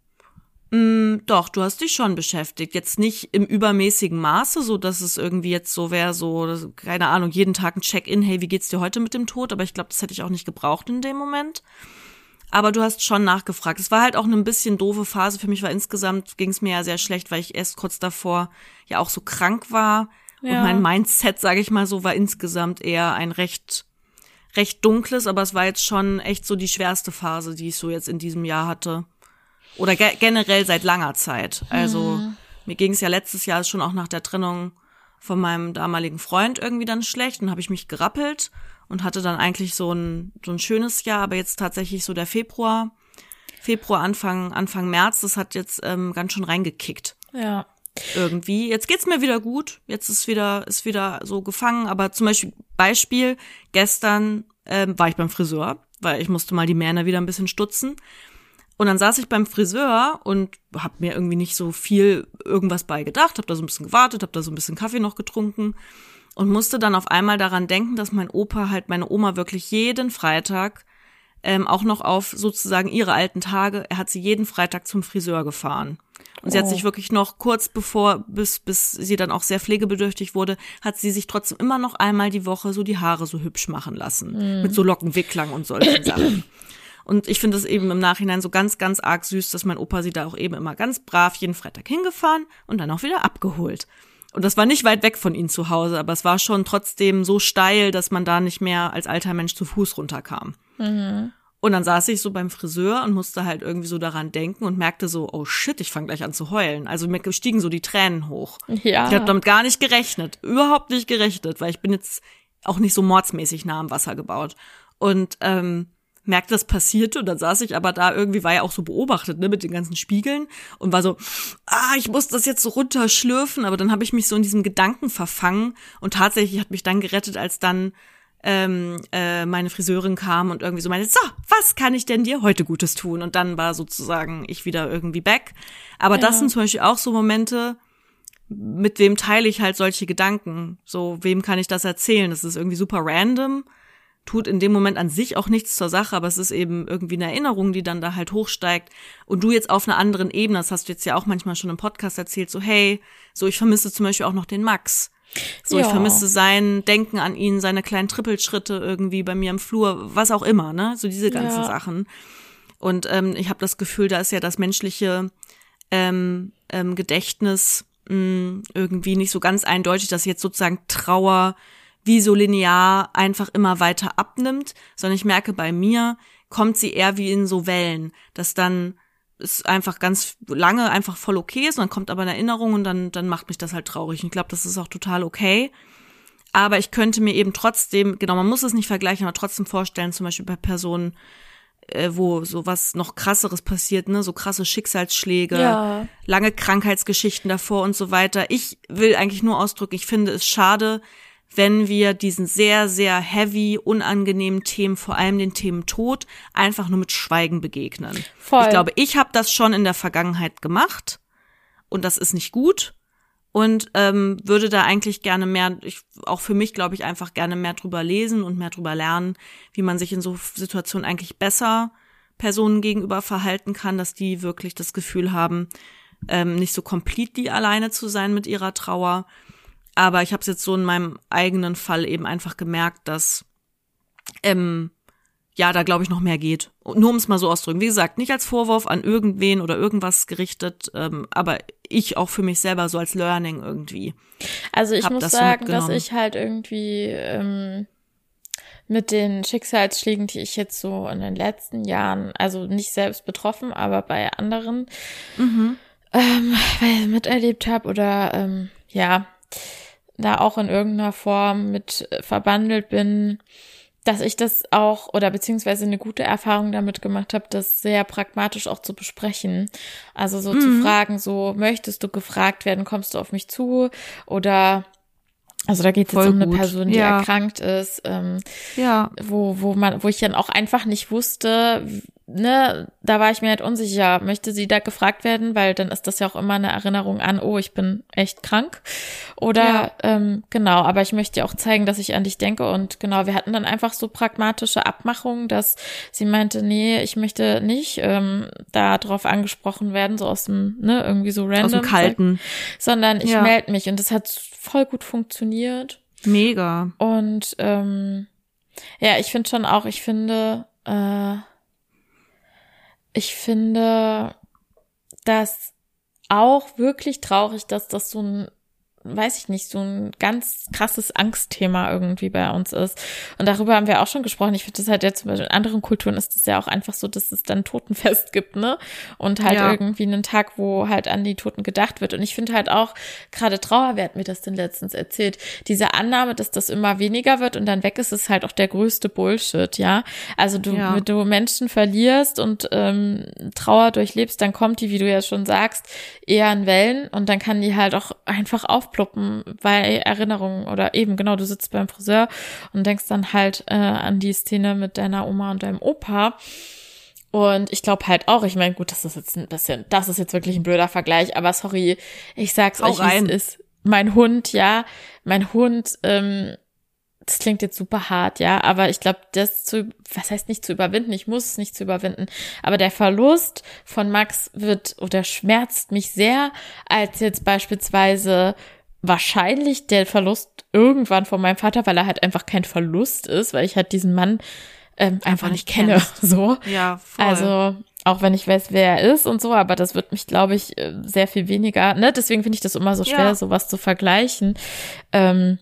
Mm, doch, du hast dich schon beschäftigt. Jetzt nicht im übermäßigen Maße, so dass es irgendwie jetzt so wäre, so, keine Ahnung, jeden Tag ein Check-in, hey, wie geht's dir heute mit dem Tod? Aber ich glaube, das hätte ich auch nicht gebraucht in dem Moment. Aber du hast schon nachgefragt. Es war halt auch eine ein bisschen doofe Phase. Für mich war insgesamt, ging es mir ja sehr schlecht, weil ich erst kurz davor ja auch so krank war. Ja. Und mein Mindset, sage ich mal so, war insgesamt eher ein recht, recht dunkles. Aber es war jetzt schon echt so die schwerste Phase, die ich so jetzt in diesem Jahr hatte. Oder ge- generell seit langer Zeit. Also mhm. mir ging es ja letztes Jahr schon auch nach der Trennung von meinem damaligen Freund irgendwie dann schlecht. Und habe ich mich gerappelt und hatte dann eigentlich so ein so ein schönes Jahr. Aber jetzt tatsächlich so der Februar, Februar, Anfang Anfang März, das hat jetzt ähm, ganz schön reingekickt. Ja. Irgendwie. Jetzt geht's mir wieder gut. Jetzt ist wieder ist wieder so gefangen. Aber zum Beispiel Beispiel, gestern ähm, war ich beim Friseur, weil ich musste mal die Mähne wieder ein bisschen stutzen. Und dann saß ich beim Friseur und hab mir irgendwie nicht so viel irgendwas bei gedacht, hab da so ein bisschen gewartet, hab da so ein bisschen Kaffee noch getrunken und musste dann auf einmal daran denken, dass mein Opa halt meine Oma wirklich jeden Freitag, ähm, auch noch auf sozusagen ihre alten Tage, er hat sie jeden Freitag zum Friseur gefahren. Und sie oh. hat sich wirklich noch kurz bevor, bis bis sie dann auch sehr pflegebedürftig wurde, hat sie sich trotzdem immer noch einmal die Woche so die Haare so hübsch machen lassen. Mm. Mit so Lockenwicklern und solchen Sachen. Und ich finde es eben im Nachhinein so ganz, ganz arg süß, dass mein Opa sie da auch eben immer ganz brav jeden Freitag hingefahren und dann auch wieder abgeholt. Und das war nicht weit weg von ihnen zu Hause, aber es war schon trotzdem so steil, dass man da nicht mehr als alter Mensch zu Fuß runterkam. Mhm. Und dann saß ich so beim Friseur und musste halt irgendwie so daran denken und merkte so, oh shit, ich fange gleich an zu heulen. Also mir stiegen so die Tränen hoch. Ja. Ich habe damit gar nicht gerechnet, überhaupt nicht gerechnet, weil ich bin jetzt auch nicht so mordsmäßig nah am Wasser gebaut. Und ähm, merkte, das passierte und dann saß ich aber da irgendwie, war ja auch so beobachtet, ne, mit den ganzen Spiegeln und war so, ah, ich muss das jetzt so runterschlürfen, aber dann habe ich mich so in diesem Gedanken verfangen und tatsächlich hat mich dann gerettet, als dann ähm, äh, meine Friseurin kam und irgendwie so meinte, so, was kann ich denn dir heute Gutes tun? Und dann war sozusagen ich wieder irgendwie back. Aber ja. Das sind zum Beispiel auch so Momente, mit wem teile ich halt solche Gedanken? So, wem kann ich das erzählen? Das ist irgendwie super random. Tut in dem Moment an sich auch nichts zur Sache, aber es ist eben irgendwie eine Erinnerung, die dann da halt hochsteigt. Und du jetzt auf einer anderen Ebene, das hast du jetzt ja auch manchmal schon im Podcast erzählt, so hey, so ich vermisse zum Beispiel auch noch den Max. So, ja. Ich vermisse sein Denken an ihn, seine kleinen Trippelschritte irgendwie bei mir im Flur, was auch immer, ne? So diese ganzen ja. Sachen. Und ähm, ich habe das Gefühl, da ist ja das menschliche ähm, ähm, Gedächtnis mh, irgendwie nicht so ganz eindeutig, dass jetzt sozusagen Trauer wie so linear einfach immer weiter abnimmt, sondern ich merke, bei mir kommt sie eher wie in so Wellen, dass dann es einfach ganz lange einfach voll okay ist und dann kommt aber eine Erinnerung und dann dann macht mich das halt traurig. Und ich glaube, das ist auch total okay. Aber ich könnte mir eben trotzdem, genau, man muss es nicht vergleichen, aber trotzdem vorstellen, zum Beispiel bei Personen, äh, wo sowas noch krasseres passiert, ne, so krasse Schicksalsschläge, ja. lange Krankheitsgeschichten davor und so weiter. Ich will eigentlich nur ausdrücken, ich finde es schade, wenn wir diesen sehr, sehr heavy, unangenehmen Themen, vor allem den Themen Tod, einfach nur mit Schweigen begegnen. Voll. Ich glaube, ich habe das schon in der Vergangenheit gemacht und das ist nicht gut und ähm, würde da eigentlich gerne mehr, ich, auch für mich glaube ich, einfach gerne mehr drüber lesen und mehr drüber lernen, wie man sich in so Situationen eigentlich besser Personen gegenüber verhalten kann, dass die wirklich das Gefühl haben, ähm, nicht so completely alleine zu sein mit ihrer Trauer. Aber ich habe es jetzt so in meinem eigenen Fall eben einfach gemerkt, dass ähm, ja, da glaube ich noch mehr geht. Nur um es mal so auszudrücken. Wie gesagt, nicht als Vorwurf an irgendwen oder irgendwas gerichtet, ähm, aber ich auch für mich selber so als Learning irgendwie. Also ich muss sagen, dass ich halt irgendwie ähm, mit den Schicksalsschlägen, die ich jetzt so in den letzten Jahren, also nicht selbst betroffen, aber bei anderen mhm. ähm, miterlebt habe oder ähm, ja, da auch in irgendeiner Form mit verbandelt bin, dass ich das auch oder beziehungsweise eine gute Erfahrung damit gemacht habe, das sehr pragmatisch auch zu besprechen. Also so mhm. zu fragen, so möchtest du gefragt werden, kommst du auf mich zu oder also da geht es jetzt um eine Person, die ja. erkrankt ist, ähm, ja. wo wo man, wo ich dann auch einfach nicht wusste, ne, da war ich mir halt unsicher, möchte sie da gefragt werden, weil dann ist das ja auch immer eine Erinnerung an, oh, ich bin echt krank oder ja. ähm, genau, aber ich möchte ja auch zeigen, dass ich an dich denke und genau, wir hatten dann einfach so pragmatische Abmachungen, dass sie meinte, nee, ich möchte nicht ähm, da drauf angesprochen werden, so aus dem, ne, irgendwie so random. Aus dem Kalten. Sondern ich ja. melde mich und das hat voll gut funktioniert. Mega. Und ähm, ja, ich finde schon auch, ich finde, äh, ich finde das auch wirklich traurig, dass das so ein, weiß ich nicht, so ein ganz krasses Angstthema irgendwie bei uns ist. Und darüber haben wir auch schon gesprochen. Ich finde das halt jetzt, zum Beispiel in anderen Kulturen ist es ja auch einfach so, dass es dann Totenfest gibt, ne? Und halt ja. irgendwie einen Tag, wo halt an die Toten gedacht wird. Und ich finde halt auch, gerade Trauer, wer hat mir das denn letztens erzählt, diese Annahme, dass das immer weniger wird und dann weg ist, ist halt auch der größte Bullshit, ja? Also du, ja. wenn du Menschen verlierst und ähm, Trauer durchlebst, dann kommt die, wie du ja schon sagst, eher in Wellen und dann kann die halt auch einfach aufpluppen bei Erinnerungen oder eben, genau, du sitzt beim Friseur und denkst dann halt äh, an die Szene mit deiner Oma und deinem Opa und ich glaube halt auch, ich meine, gut, das ist jetzt ein bisschen, das ist jetzt wirklich ein blöder Vergleich, aber sorry, ich sag's euch, wie es ist. Mein Hund, ja, mein Hund, ähm, das klingt jetzt super hart, ja, aber ich glaube, das zu, was heißt nicht zu überwinden, ich muss es nicht zu überwinden, aber der Verlust von Max wird oder schmerzt mich sehr, als jetzt beispielsweise wahrscheinlich der Verlust irgendwann von meinem Vater, weil er halt einfach kein Verlust ist, weil ich halt diesen Mann ähm, einfach nicht kenne, kennst. so. Ja, voll. Also auch wenn ich weiß, wer er ist und so, aber das wird mich, glaube ich, sehr viel weniger, ne, deswegen finde ich das immer so schwer, ja. sowas zu vergleichen. Ähm,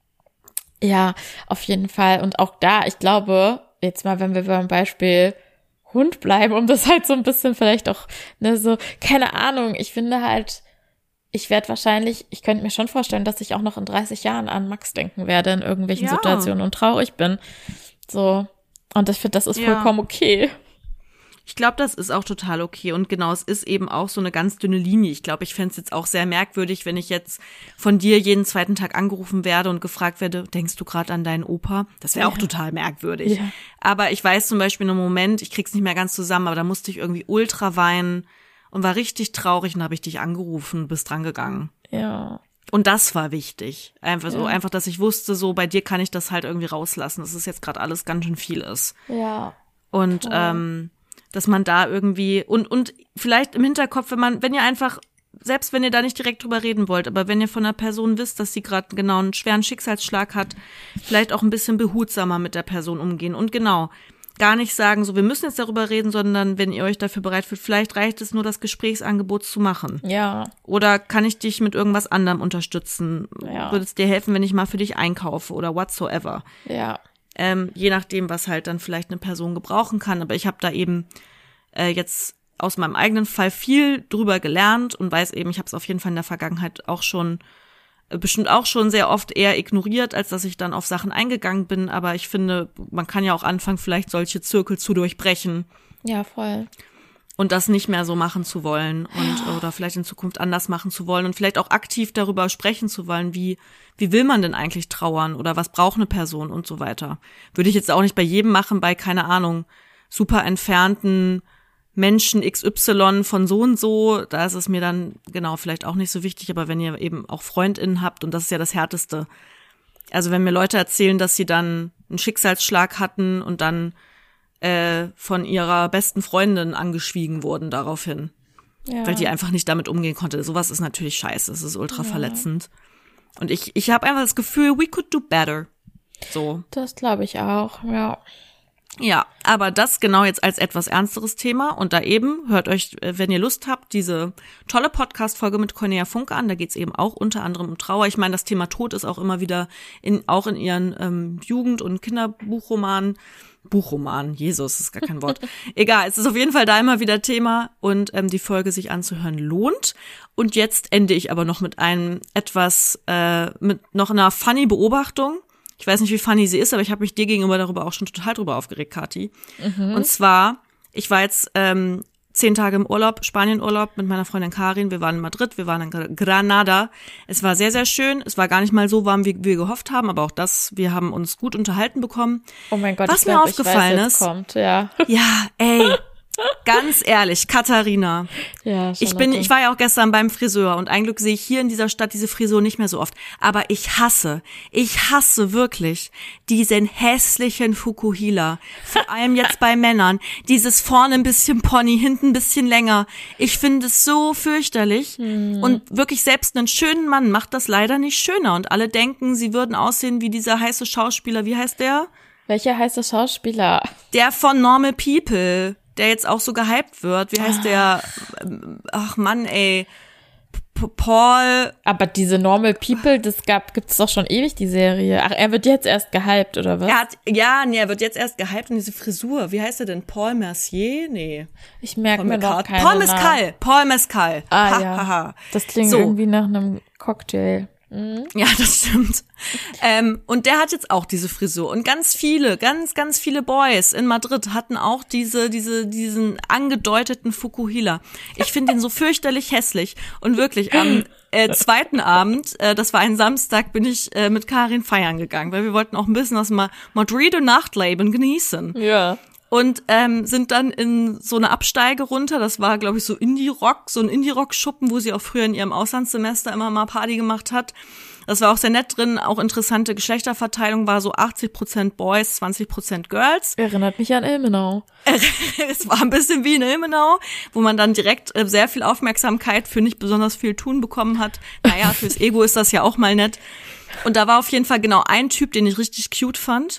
Ja, auf jeden Fall. Und auch da, ich glaube, jetzt mal, wenn wir beim Beispiel Hund bleiben, um das halt so ein bisschen vielleicht auch, ne, so, keine Ahnung, ich finde halt, ich werde wahrscheinlich, ich könnte mir schon vorstellen, dass ich auch noch in dreißig Jahren an Max denken werde in irgendwelchen ja. Situationen und traurig bin. So. Und ich finde, das ist ja. vollkommen okay. Ich glaube, das ist auch total okay. Und genau, es ist eben auch so eine ganz dünne Linie. Ich glaube, ich fände es jetzt auch sehr merkwürdig, wenn ich jetzt von dir jeden zweiten Tag angerufen werde und gefragt werde, denkst du gerade an deinen Opa? Das wäre ja. auch total merkwürdig. Ja. Aber ich weiß zum Beispiel in einem Moment, ich krieg's nicht mehr ganz zusammen, aber da musste ich irgendwie ultra weinen und war richtig traurig und habe ich dich angerufen, bist dran gegangen. Ja. Und das war wichtig. Einfach ja. so, einfach, dass ich wusste, so bei dir kann ich das halt irgendwie rauslassen, dass es jetzt gerade alles ganz schön viel ist. Ja. Und ja. ähm, dass man da irgendwie und und vielleicht im Hinterkopf, wenn man, wenn ihr einfach, selbst wenn ihr da nicht direkt drüber reden wollt, aber wenn ihr von einer Person wisst, dass sie gerade genau einen schweren Schicksalsschlag hat, vielleicht auch ein bisschen behutsamer mit der Person umgehen und genau, gar nicht sagen, so wir müssen jetzt darüber reden, sondern wenn ihr euch dafür bereit fühlt, vielleicht reicht es nur, das Gesprächsangebot zu machen. Ja. Oder kann ich dich mit irgendwas anderem unterstützen? Ja. Würde es dir helfen, wenn ich mal für dich einkaufe oder whatsoever? Ja. Ähm, je nachdem, was halt dann vielleicht eine Person gebrauchen kann. Aber ich habe da eben äh, jetzt aus meinem eigenen Fall viel drüber gelernt und weiß eben, ich habe es auf jeden Fall in der Vergangenheit auch schon, äh, bestimmt auch schon sehr oft eher ignoriert, als dass ich dann auf Sachen eingegangen bin. Aber ich finde, man kann ja auch anfangen, vielleicht solche Zirkel zu durchbrechen. Ja, voll. und das nicht mehr so machen zu wollen und oder vielleicht in Zukunft anders machen zu wollen und vielleicht auch aktiv darüber sprechen zu wollen, wie wie will man denn eigentlich trauern oder was braucht eine Person und so weiter. Würde ich jetzt auch nicht bei jedem machen, bei, keine Ahnung, super entfernten Menschen X Y von so und so, da ist es mir dann, genau, vielleicht auch nicht so wichtig, aber wenn ihr eben auch FreundInnen habt, und das ist ja das Härteste. Also wenn mir Leute erzählen, dass sie dann einen Schicksalsschlag hatten und dann äh, von ihrer besten Freundin angeschwiegen wurden daraufhin, ja. weil die einfach nicht damit umgehen konnte. Sowas ist natürlich scheiße, das ist ultra ja. verletzend. Und ich ich habe einfach das Gefühl, we could do better. So. Das glaube ich auch, ja. Ja, aber das genau jetzt als etwas ernsteres Thema. Und da eben, hört euch, wenn ihr Lust habt, diese tolle Podcast-Folge mit Cornelia Funke an. Da geht's eben auch unter anderem um Trauer. Ich meine, das Thema Tod ist auch immer wieder in auch in ihren ähm, Jugend- und Kinderbuchromanen, Buchroman, Jesus, ist gar kein Wort. Egal, es ist auf jeden Fall da immer wieder Thema und ähm, die Folge sich anzuhören lohnt. Und jetzt ende ich aber noch mit einem etwas, äh, mit noch einer funny Beobachtung. Ich weiß nicht, wie funny sie ist, aber ich habe mich dir gegenüber darüber auch schon total drüber aufgeregt, Kathi. Mhm. Und zwar, ich war jetzt ähm, zehn Tage im Urlaub, Spanienurlaub mit meiner Freundin Karin. Wir waren in Madrid, wir waren in Granada. Es war sehr, sehr schön. Es war gar nicht mal so warm, wie wir gehofft haben, aber auch das, wir haben uns gut unterhalten bekommen. Oh mein Gott, was ich mir glaub, aufgefallen ich weiß, ist. Kommt, ja. ja, ey. Ganz ehrlich, Katharina, ja, ich bin, ich war ja auch gestern beim Friseur und ein Glück sehe ich hier in dieser Stadt diese Frisur nicht mehr so oft. Aber ich hasse, ich hasse wirklich diesen hässlichen Fukuhila. Vor allem jetzt bei Männern. Dieses vorne ein bisschen Pony, hinten ein bisschen länger. Ich finde es so fürchterlich. Hm. Und wirklich selbst einen schönen Mann macht das leider nicht schöner. Und alle denken, sie würden aussehen wie dieser heiße Schauspieler. Wie heißt der? Welcher heiße Schauspieler? Der von Normal People. Der jetzt auch so gehypt wird. Wie heißt der? Ach Mann, ey. P- Paul. Aber diese Normal People, das gab, gibt's doch schon ewig, die Serie. Ach, er wird jetzt erst gehypt, oder was? Er hat, ja, nee, er wird jetzt erst gehypt und diese Frisur. Wie heißt er denn? Paul Mercier? Nee. Ich merke mir noch keinen Paul Mescal. Paul Mescal. Ah, ha, ja. Ha, ha. Das klingt so. Irgendwie nach einem Cocktail. Mhm. Ja, das stimmt. ähm, und der hat jetzt auch diese Frisur. Und ganz viele, ganz, ganz viele Boys in Madrid hatten auch diese, diese, diesen angedeuteten Fukuhila. Ich finde ihn so fürchterlich hässlich. Und wirklich, am äh, zweiten Abend, äh, das war ein Samstag, bin ich äh, mit Karin feiern gegangen, weil wir wollten auch ein bisschen das Ma- Madrid-Nachtleben genießen. Ja. Und ähm, sind dann in so eine Absteige runter. Das war, glaube ich, so Indie-Rock, so ein Indie-Rock-Schuppen, wo sie auch früher in ihrem Auslandssemester immer mal Party gemacht hat. Das war auch sehr nett drin. Auch interessante Geschlechterverteilung war so achtzig Prozent Boys, zwanzig Prozent Girls. Erinnert mich an Ilmenau. Es war ein bisschen wie in Ilmenau, wo man dann direkt äh, sehr viel Aufmerksamkeit für nicht besonders viel tun bekommen hat. Naja, fürs Ego ist das ja auch mal nett. Und da war auf jeden Fall genau ein Typ, den ich richtig cute fand.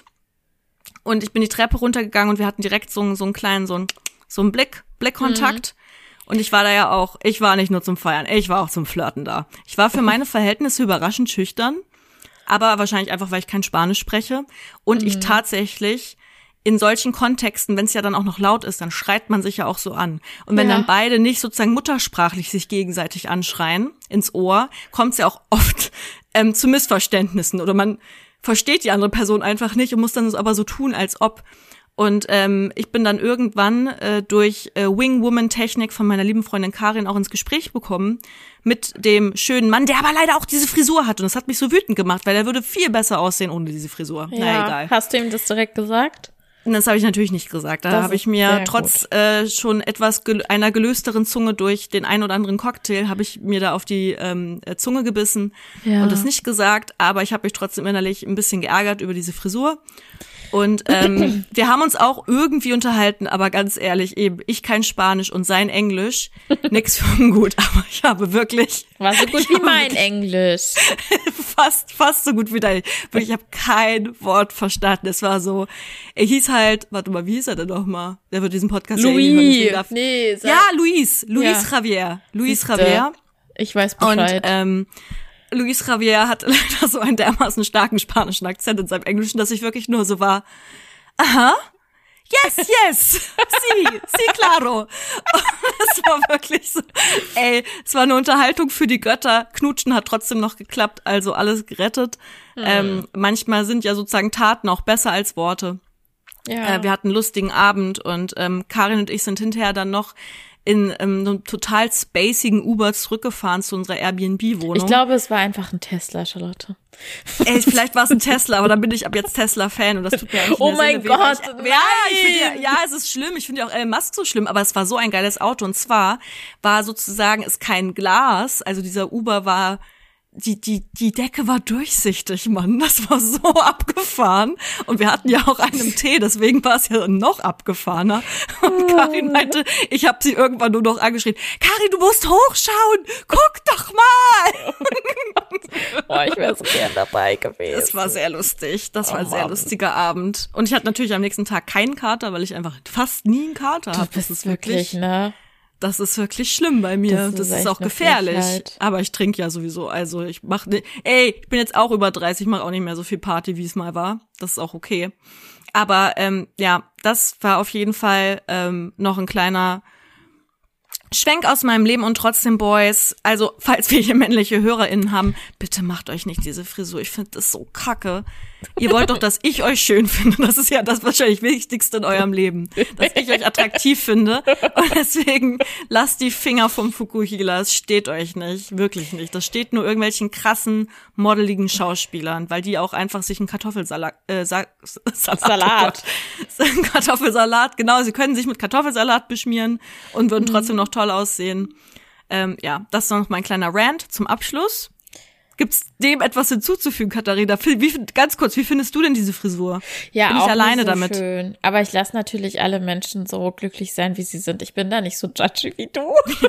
Und ich bin die Treppe runtergegangen und wir hatten direkt so, so einen kleinen, so einen, so einen Blick, Blickkontakt. Mhm. Und ich war da ja auch, ich war nicht nur zum Feiern, ich war auch zum Flirten da. Ich war für meine Verhältnisse überraschend schüchtern, aber wahrscheinlich einfach, weil ich kein Spanisch spreche. Und mhm. ich tatsächlich in solchen Kontexten, wenn es ja dann auch noch laut ist, dann schreit man sich ja auch so an. Und wenn ja. dann beide nicht sozusagen muttersprachlich sich gegenseitig anschreien ins Ohr, kommt es ja auch oft ähm, zu Missverständnissen oder man versteht die andere Person einfach nicht und muss dann aber so tun, als ob. Und ähm, ich bin dann irgendwann äh, durch äh, Wing-Woman-Technik von meiner lieben Freundin Karin auch ins Gespräch bekommen mit dem schönen Mann, der aber leider auch diese Frisur hat. Und das hat mich so wütend gemacht, weil er würde viel besser aussehen ohne diese Frisur. Ja, na egal. Hast du ihm das direkt gesagt? Das habe ich natürlich nicht gesagt. Da habe ich mir trotz äh, schon etwas gel- einer gelösteren Zunge durch den ein oder anderen Cocktail, habe ich mir da auf die ähm, Zunge gebissen ja. und das nicht gesagt. Aber ich habe mich trotzdem innerlich ein bisschen geärgert über diese Frisur. Und ähm, wir haben uns auch irgendwie unterhalten, aber ganz ehrlich, eben ich kein Spanisch und sein Englisch, nix von gut. Aber ich habe wirklich... War so gut wie mein Englisch. Fast, fast so gut wie dein. Ich habe kein Wort verstanden. Es war so, er hieß halt, warte mal, wie hieß er denn nochmal? Der wird diesen Podcast Louis. Ja nee, ja, Luis. Luis ja. Javier. Luis Siehste. Javier. Ich weiß Bescheid. Und ähm, Luis Javier hat leider so einen dermaßen starken spanischen Akzent in seinem Englischen, dass ich wirklich nur so war, aha, yes, yes, sí, sí, claro. Und es war wirklich so, ey, es war eine Unterhaltung für die Götter. Knutschen hat trotzdem noch geklappt, also alles gerettet. Hm. Ähm, manchmal sind ja sozusagen Taten auch besser als Worte. Ja. Äh, wir hatten einen lustigen Abend und ähm, Karin und ich sind hinterher dann noch in ähm, einem total spacigen Uber zurückgefahren zu unserer Airbnb-Wohnung. Ich glaube, es war einfach ein Tesla, Charlotte. Ey, vielleicht war es ein Tesla, aber dann bin ich ab jetzt Tesla-Fan und das tut mir eigentlich Oh mehr mein Sinne, Gott, ich, nein! Ja, ich finde ja, ja, es ist schlimm. Ich finde ja auch Elon Musk so schlimm, aber es war so ein geiles Auto. Und zwar war sozusagen es kein Glas, also dieser Uber war Die, die, die Decke war durchsichtig, Mann. Das war so abgefahren. Und wir hatten ja auch einen Tee, deswegen war es ja noch abgefahrener. Und Karin meinte, ich habe sie irgendwann nur noch angeschrien, Karin, du musst hochschauen, guck doch mal. Oh, ich wäre so gern dabei gewesen. Das war sehr lustig. Das war Oh, ein sehr Mann. lustiger Abend. Und ich hatte natürlich am nächsten Tag keinen Kater, weil ich einfach fast nie einen Kater habe. Das ist wirklich, ne? Das ist wirklich schlimm bei mir. Das ist Das ist, echt auch eine gefährlich. Frechheit. Aber ich trinke ja sowieso. Also ich mach nicht. Ey, ich bin jetzt auch über dreißig, ich mache auch nicht mehr so viel Party, wie es mal war. Das ist auch okay. Aber ähm, ja, das war auf jeden Fall ähm, noch ein kleiner Schwenk aus meinem Leben und trotzdem, Boys, also falls wir hier männliche HörerInnen haben, bitte macht euch nicht diese Frisur. Ich finde das so kacke. Ihr wollt doch, dass ich euch schön finde. Das ist ja das wahrscheinlich Wichtigste in eurem Leben, dass ich euch attraktiv finde. Und deswegen lasst die Finger vom Fukuhila. Es steht euch nicht, wirklich nicht. Das steht nur irgendwelchen krassen, modeligen Schauspielern, weil die auch einfach sich einen Kartoffelsalat, äh, Sa Salat, Salat. Oh Gott. Kartoffelsalat, genau. Sie können sich mit Kartoffelsalat beschmieren und würden trotzdem noch toll aussehen. Ähm, ja, das ist noch mein kleiner Rant zum Abschluss. Gibt's dem etwas hinzuzufügen, Katharina? Wie, ganz kurz, wie findest du denn diese Frisur? Ja, bin ich auch alleine nicht so damit? Schön. Aber ich lasse natürlich alle Menschen so glücklich sein, wie sie sind. Ich bin da nicht so judgy wie du.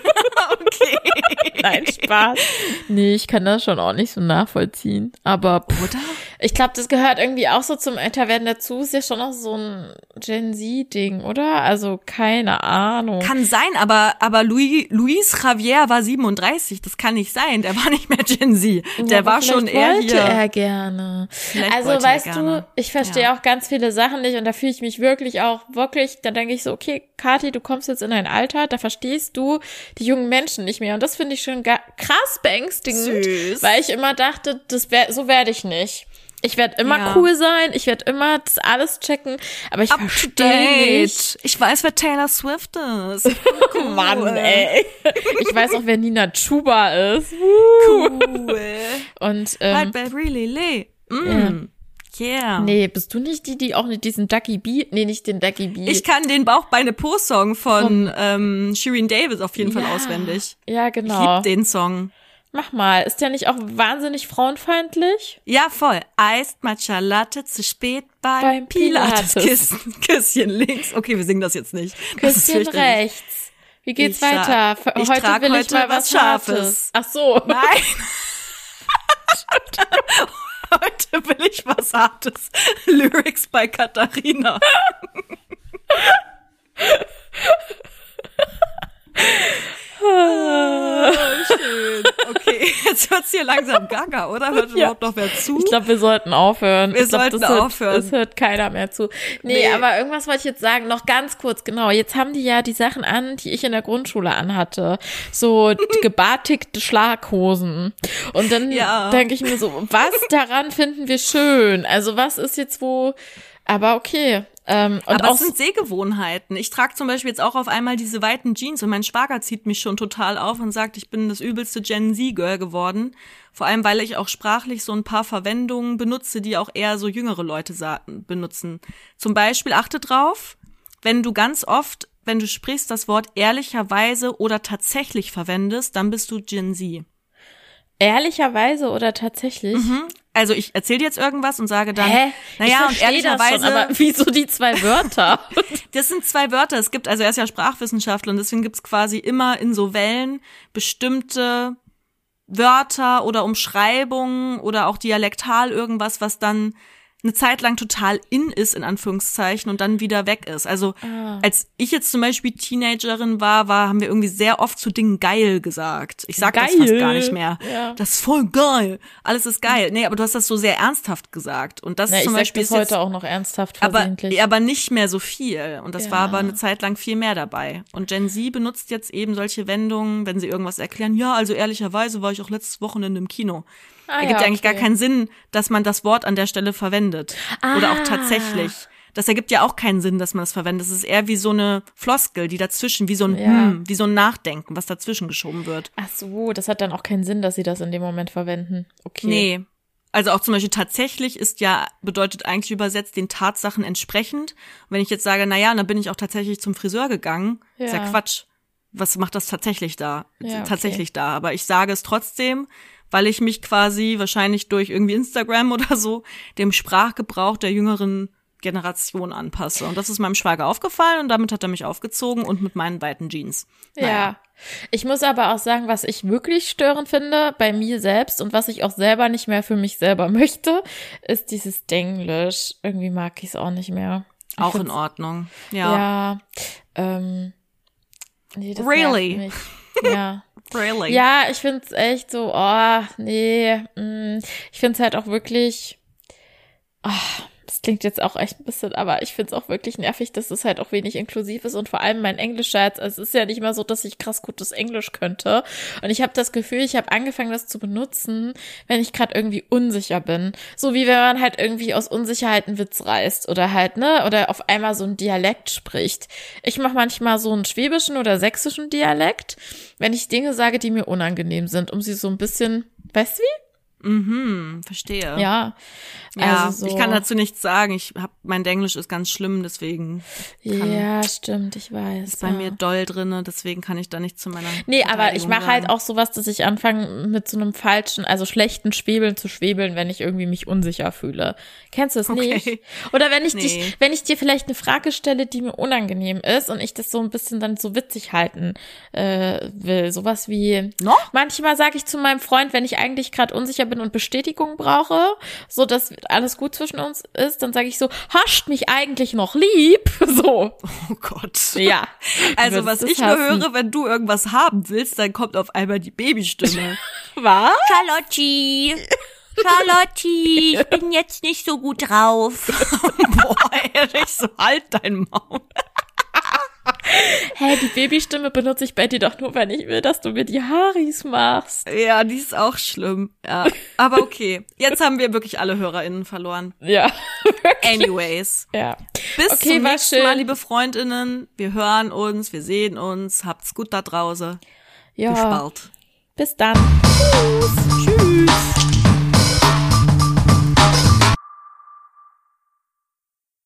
Okay. Nein, Spaß. Nee, ich kann das schon auch nicht so nachvollziehen. Aber pff, Oder? ich glaube, das gehört irgendwie auch so zum Älterwerden dazu. Ist ja schon noch so ein Gen-Z-Ding, oder? Also keine Ahnung. Kann sein, aber aber Louis, Luis Javier war siebenunddreißig. Das kann nicht sein. Der war nicht mehr Gen Z. Der Aber war schon vielleicht eher wollte hier. er gerne. Vielleicht Also wollte er weißt gerne. du, ich verstehe Ja. auch ganz viele Sachen nicht und da fühle ich mich wirklich auch, wirklich, da denke ich so, okay, Kathi, du kommst jetzt in ein Alter, da verstehst du die jungen Menschen nicht mehr und das finde ich schon ga- krass beängstigend, Süß. weil ich immer dachte, das wär, so werde ich nicht. Ich werde immer Ja. cool sein, ich werde immer das alles checken, aber ich Up to verstehe nicht. date. Ich weiß, wer Taylor Swift ist. Cool. Mann, ey. Ich weiß auch, wer Nina Chuba ist. Cool. Und Halt ähm, bei really Lee. Mm. Yeah. nee, bist du nicht die, die auch nicht diesen Ducky B, nee, nicht den Ducky B. Ich kann den Bauchbeine-Po-Song von ähm, Shirin David auf jeden Fall Ja. auswendig. Ja, Ich genau. lieb den Song. Mach mal. Ist der nicht auch wahnsinnig frauenfeindlich? Ja, voll. Iced Matcha Latte zu spät beim, Beim Pilates. Pilates. Küsschen, Küsschen links. Okay, wir singen das jetzt nicht. Das ist Küsschen fürchterlich. rechts. Wie geht's Ich weiter? tra- ich heute trag will ich heute mal was was Scharfes. Ach so. Nein. Heute will ich was Hartes. Lyrics bei Katharina. Oh, schön. Okay, jetzt wird's hier langsam gaga, oder? Hört Ja. überhaupt noch wer zu? Ich glaube, wir sollten aufhören. Wir ich glaub, sollten das hört, aufhören. Es hört keiner mehr zu. Nee, Nee. aber irgendwas wollte ich jetzt sagen. Noch ganz kurz, genau. Jetzt haben die ja die Sachen an, die ich in der Grundschule anhatte. So gebartigte Schlaghosen. Und dann Ja. denke ich mir so, was daran finden wir schön? Also was ist jetzt wo... Aber okay. Ähm, und Aber auch es sind Sehgewohnheiten. Ich trage zum Beispiel jetzt auch auf einmal diese weiten Jeans und mein Schwager zieht mich schon total auf und sagt, ich bin das übelste Gen Z-Girl geworden. Vor allem, weil ich auch sprachlich so ein paar Verwendungen benutze, die auch eher so jüngere Leute sa- benutzen. Zum Beispiel, achte drauf, wenn du ganz oft, wenn du sprichst, das Wort ehrlicherweise oder tatsächlich verwendest, dann bist du Gen Z. ehrlicherweise oder tatsächlich? Also ich erzähle dir jetzt irgendwas und sage dann, Hä? naja, ich und verstehe das ehrlicherweise, schon, aber wieso die zwei Wörter? das sind zwei Wörter. Es gibt, also er ist ja Sprachwissenschaftler und deswegen gibt's quasi immer in so Wellen bestimmte Wörter oder Umschreibungen oder auch dialektal irgendwas, was dann eine Zeit lang total in ist, in Anführungszeichen, und dann wieder weg ist. Also Ah. als ich jetzt zum Beispiel Teenagerin war, war, haben wir irgendwie sehr oft zu Dingen geil gesagt. Ich sag das fast Geil. gar nicht mehr. Ja. Das ist voll geil. Alles ist geil. Nee, aber du hast das so sehr ernsthaft gesagt. Und das Na, ich zum sag Beispiel das ist jetzt heute auch noch ernsthaft aber, versehentlich. aber nicht mehr so viel. Und das Ja. war aber eine Zeit lang viel mehr dabei. Und Gen Z benutzt jetzt eben solche Wendungen, wenn sie irgendwas erklären. Ja, also ehrlicherweise war ich auch letztes Wochenende im Kino. Ah, Ergibt ja, ja eigentlich gar okay. keinen Sinn, dass man das Wort an der Stelle verwendet. Oder auch Ah. tatsächlich. das ergibt ja auch keinen Sinn, dass man das verwendet. Das ist eher wie so eine Floskel, die dazwischen, wie so ein Ja. hm, wie so ein Nachdenken, was dazwischen geschoben wird. Ach so, das hat dann auch keinen Sinn, dass sie das in dem Moment verwenden. Okay. Nee. Also auch zum Beispiel tatsächlich ist ja, bedeutet eigentlich übersetzt den Tatsachen entsprechend. Und wenn ich jetzt sage, na ja, dann bin ich auch tatsächlich zum Friseur gegangen, ist ja Ja. Quatsch. Was macht das tatsächlich da? Ja, okay. Tatsächlich da. Aber ich sage es trotzdem, weil ich mich quasi wahrscheinlich durch irgendwie Instagram oder so dem Sprachgebrauch der jüngeren Generation anpasse. Und das ist meinem Schwager aufgefallen und damit hat er mich aufgezogen und mit meinen weiten Jeans. Naja. Ja. Ich muss aber auch sagen, was ich wirklich störend finde bei mir selbst und was ich auch selber nicht mehr für mich selber möchte, ist dieses Denglisch. Irgendwie mag ich es auch nicht mehr. Ich Auch in find's- Ordnung. Ja. Ja. Ähm, nee, das Really? nervt mich. Ja. Really. Ja, ich find's echt so, oh, nee. Mm, ich find's halt auch wirklich, oh, das klingt jetzt auch echt ein bisschen, aber ich find's auch wirklich nervig, dass es halt auch wenig inklusiv ist und vor allem mein Englisch jetzt, also es ist ja nicht mal so, dass ich krass gutes Englisch könnte und ich habe das Gefühl, ich habe angefangen, das zu benutzen, wenn ich gerade irgendwie unsicher bin. So wie wenn man halt irgendwie aus Unsicherheit einen Witz reißt oder halt, ne, oder auf einmal so ein Dialekt spricht. Ich mache manchmal so einen schwäbischen oder sächsischen Dialekt, wenn ich Dinge sage, die mir unangenehm sind, um sie so ein bisschen, weißt du wie? Mhm, verstehe. Ja. Ja, Also so, ich kann dazu nichts sagen. Ich hab, mein Englisch ist ganz schlimm, deswegen kann, ja, stimmt, ich weiß. ist bei ja. mir doll drinne, deswegen kann ich da nicht zu meiner Nee, aber ich Verteidigung mache halt sagen. auch sowas, dass ich anfange mit so einem falschen, also schlechten Schwebeln zu schwebeln, wenn ich irgendwie mich unsicher fühle. Kennst du es Okay. nicht? Oder wenn ich Nee. dich, wenn ich dir vielleicht eine Frage stelle, die mir unangenehm ist und ich das so ein bisschen dann so witzig halten äh, will. Sowas wie, Noch? manchmal sage ich zu meinem Freund, wenn ich eigentlich gerade unsicher bin und Bestätigung brauche, so dass alles gut zwischen uns ist, dann sage ich so, hast mich eigentlich noch lieb? So. Oh Gott. Ja. Also Würdest was du's ich nur hassen? höre, wenn du irgendwas haben willst, dann kommt auf einmal die Babystimme. Was? Charlotti, Charlotti, ich bin jetzt nicht so gut drauf. Boah, Erich, so halt dein Maul. Hä, die Babystimme benutze ich bei dir doch nur, wenn ich will, dass du mir die Haaris machst. Ja, die ist auch schlimm. Ja, aber okay. Jetzt haben wir wirklich alle HörerInnen verloren. Ja, wirklich. Anyways. Ja. Bis Okay, zum war nächsten schön. Mal, liebe Freundinnen. Wir hören uns, wir sehen uns. Habt's gut da draußen. Bis Ja, bald. bis dann. Tschüss. Tschüss.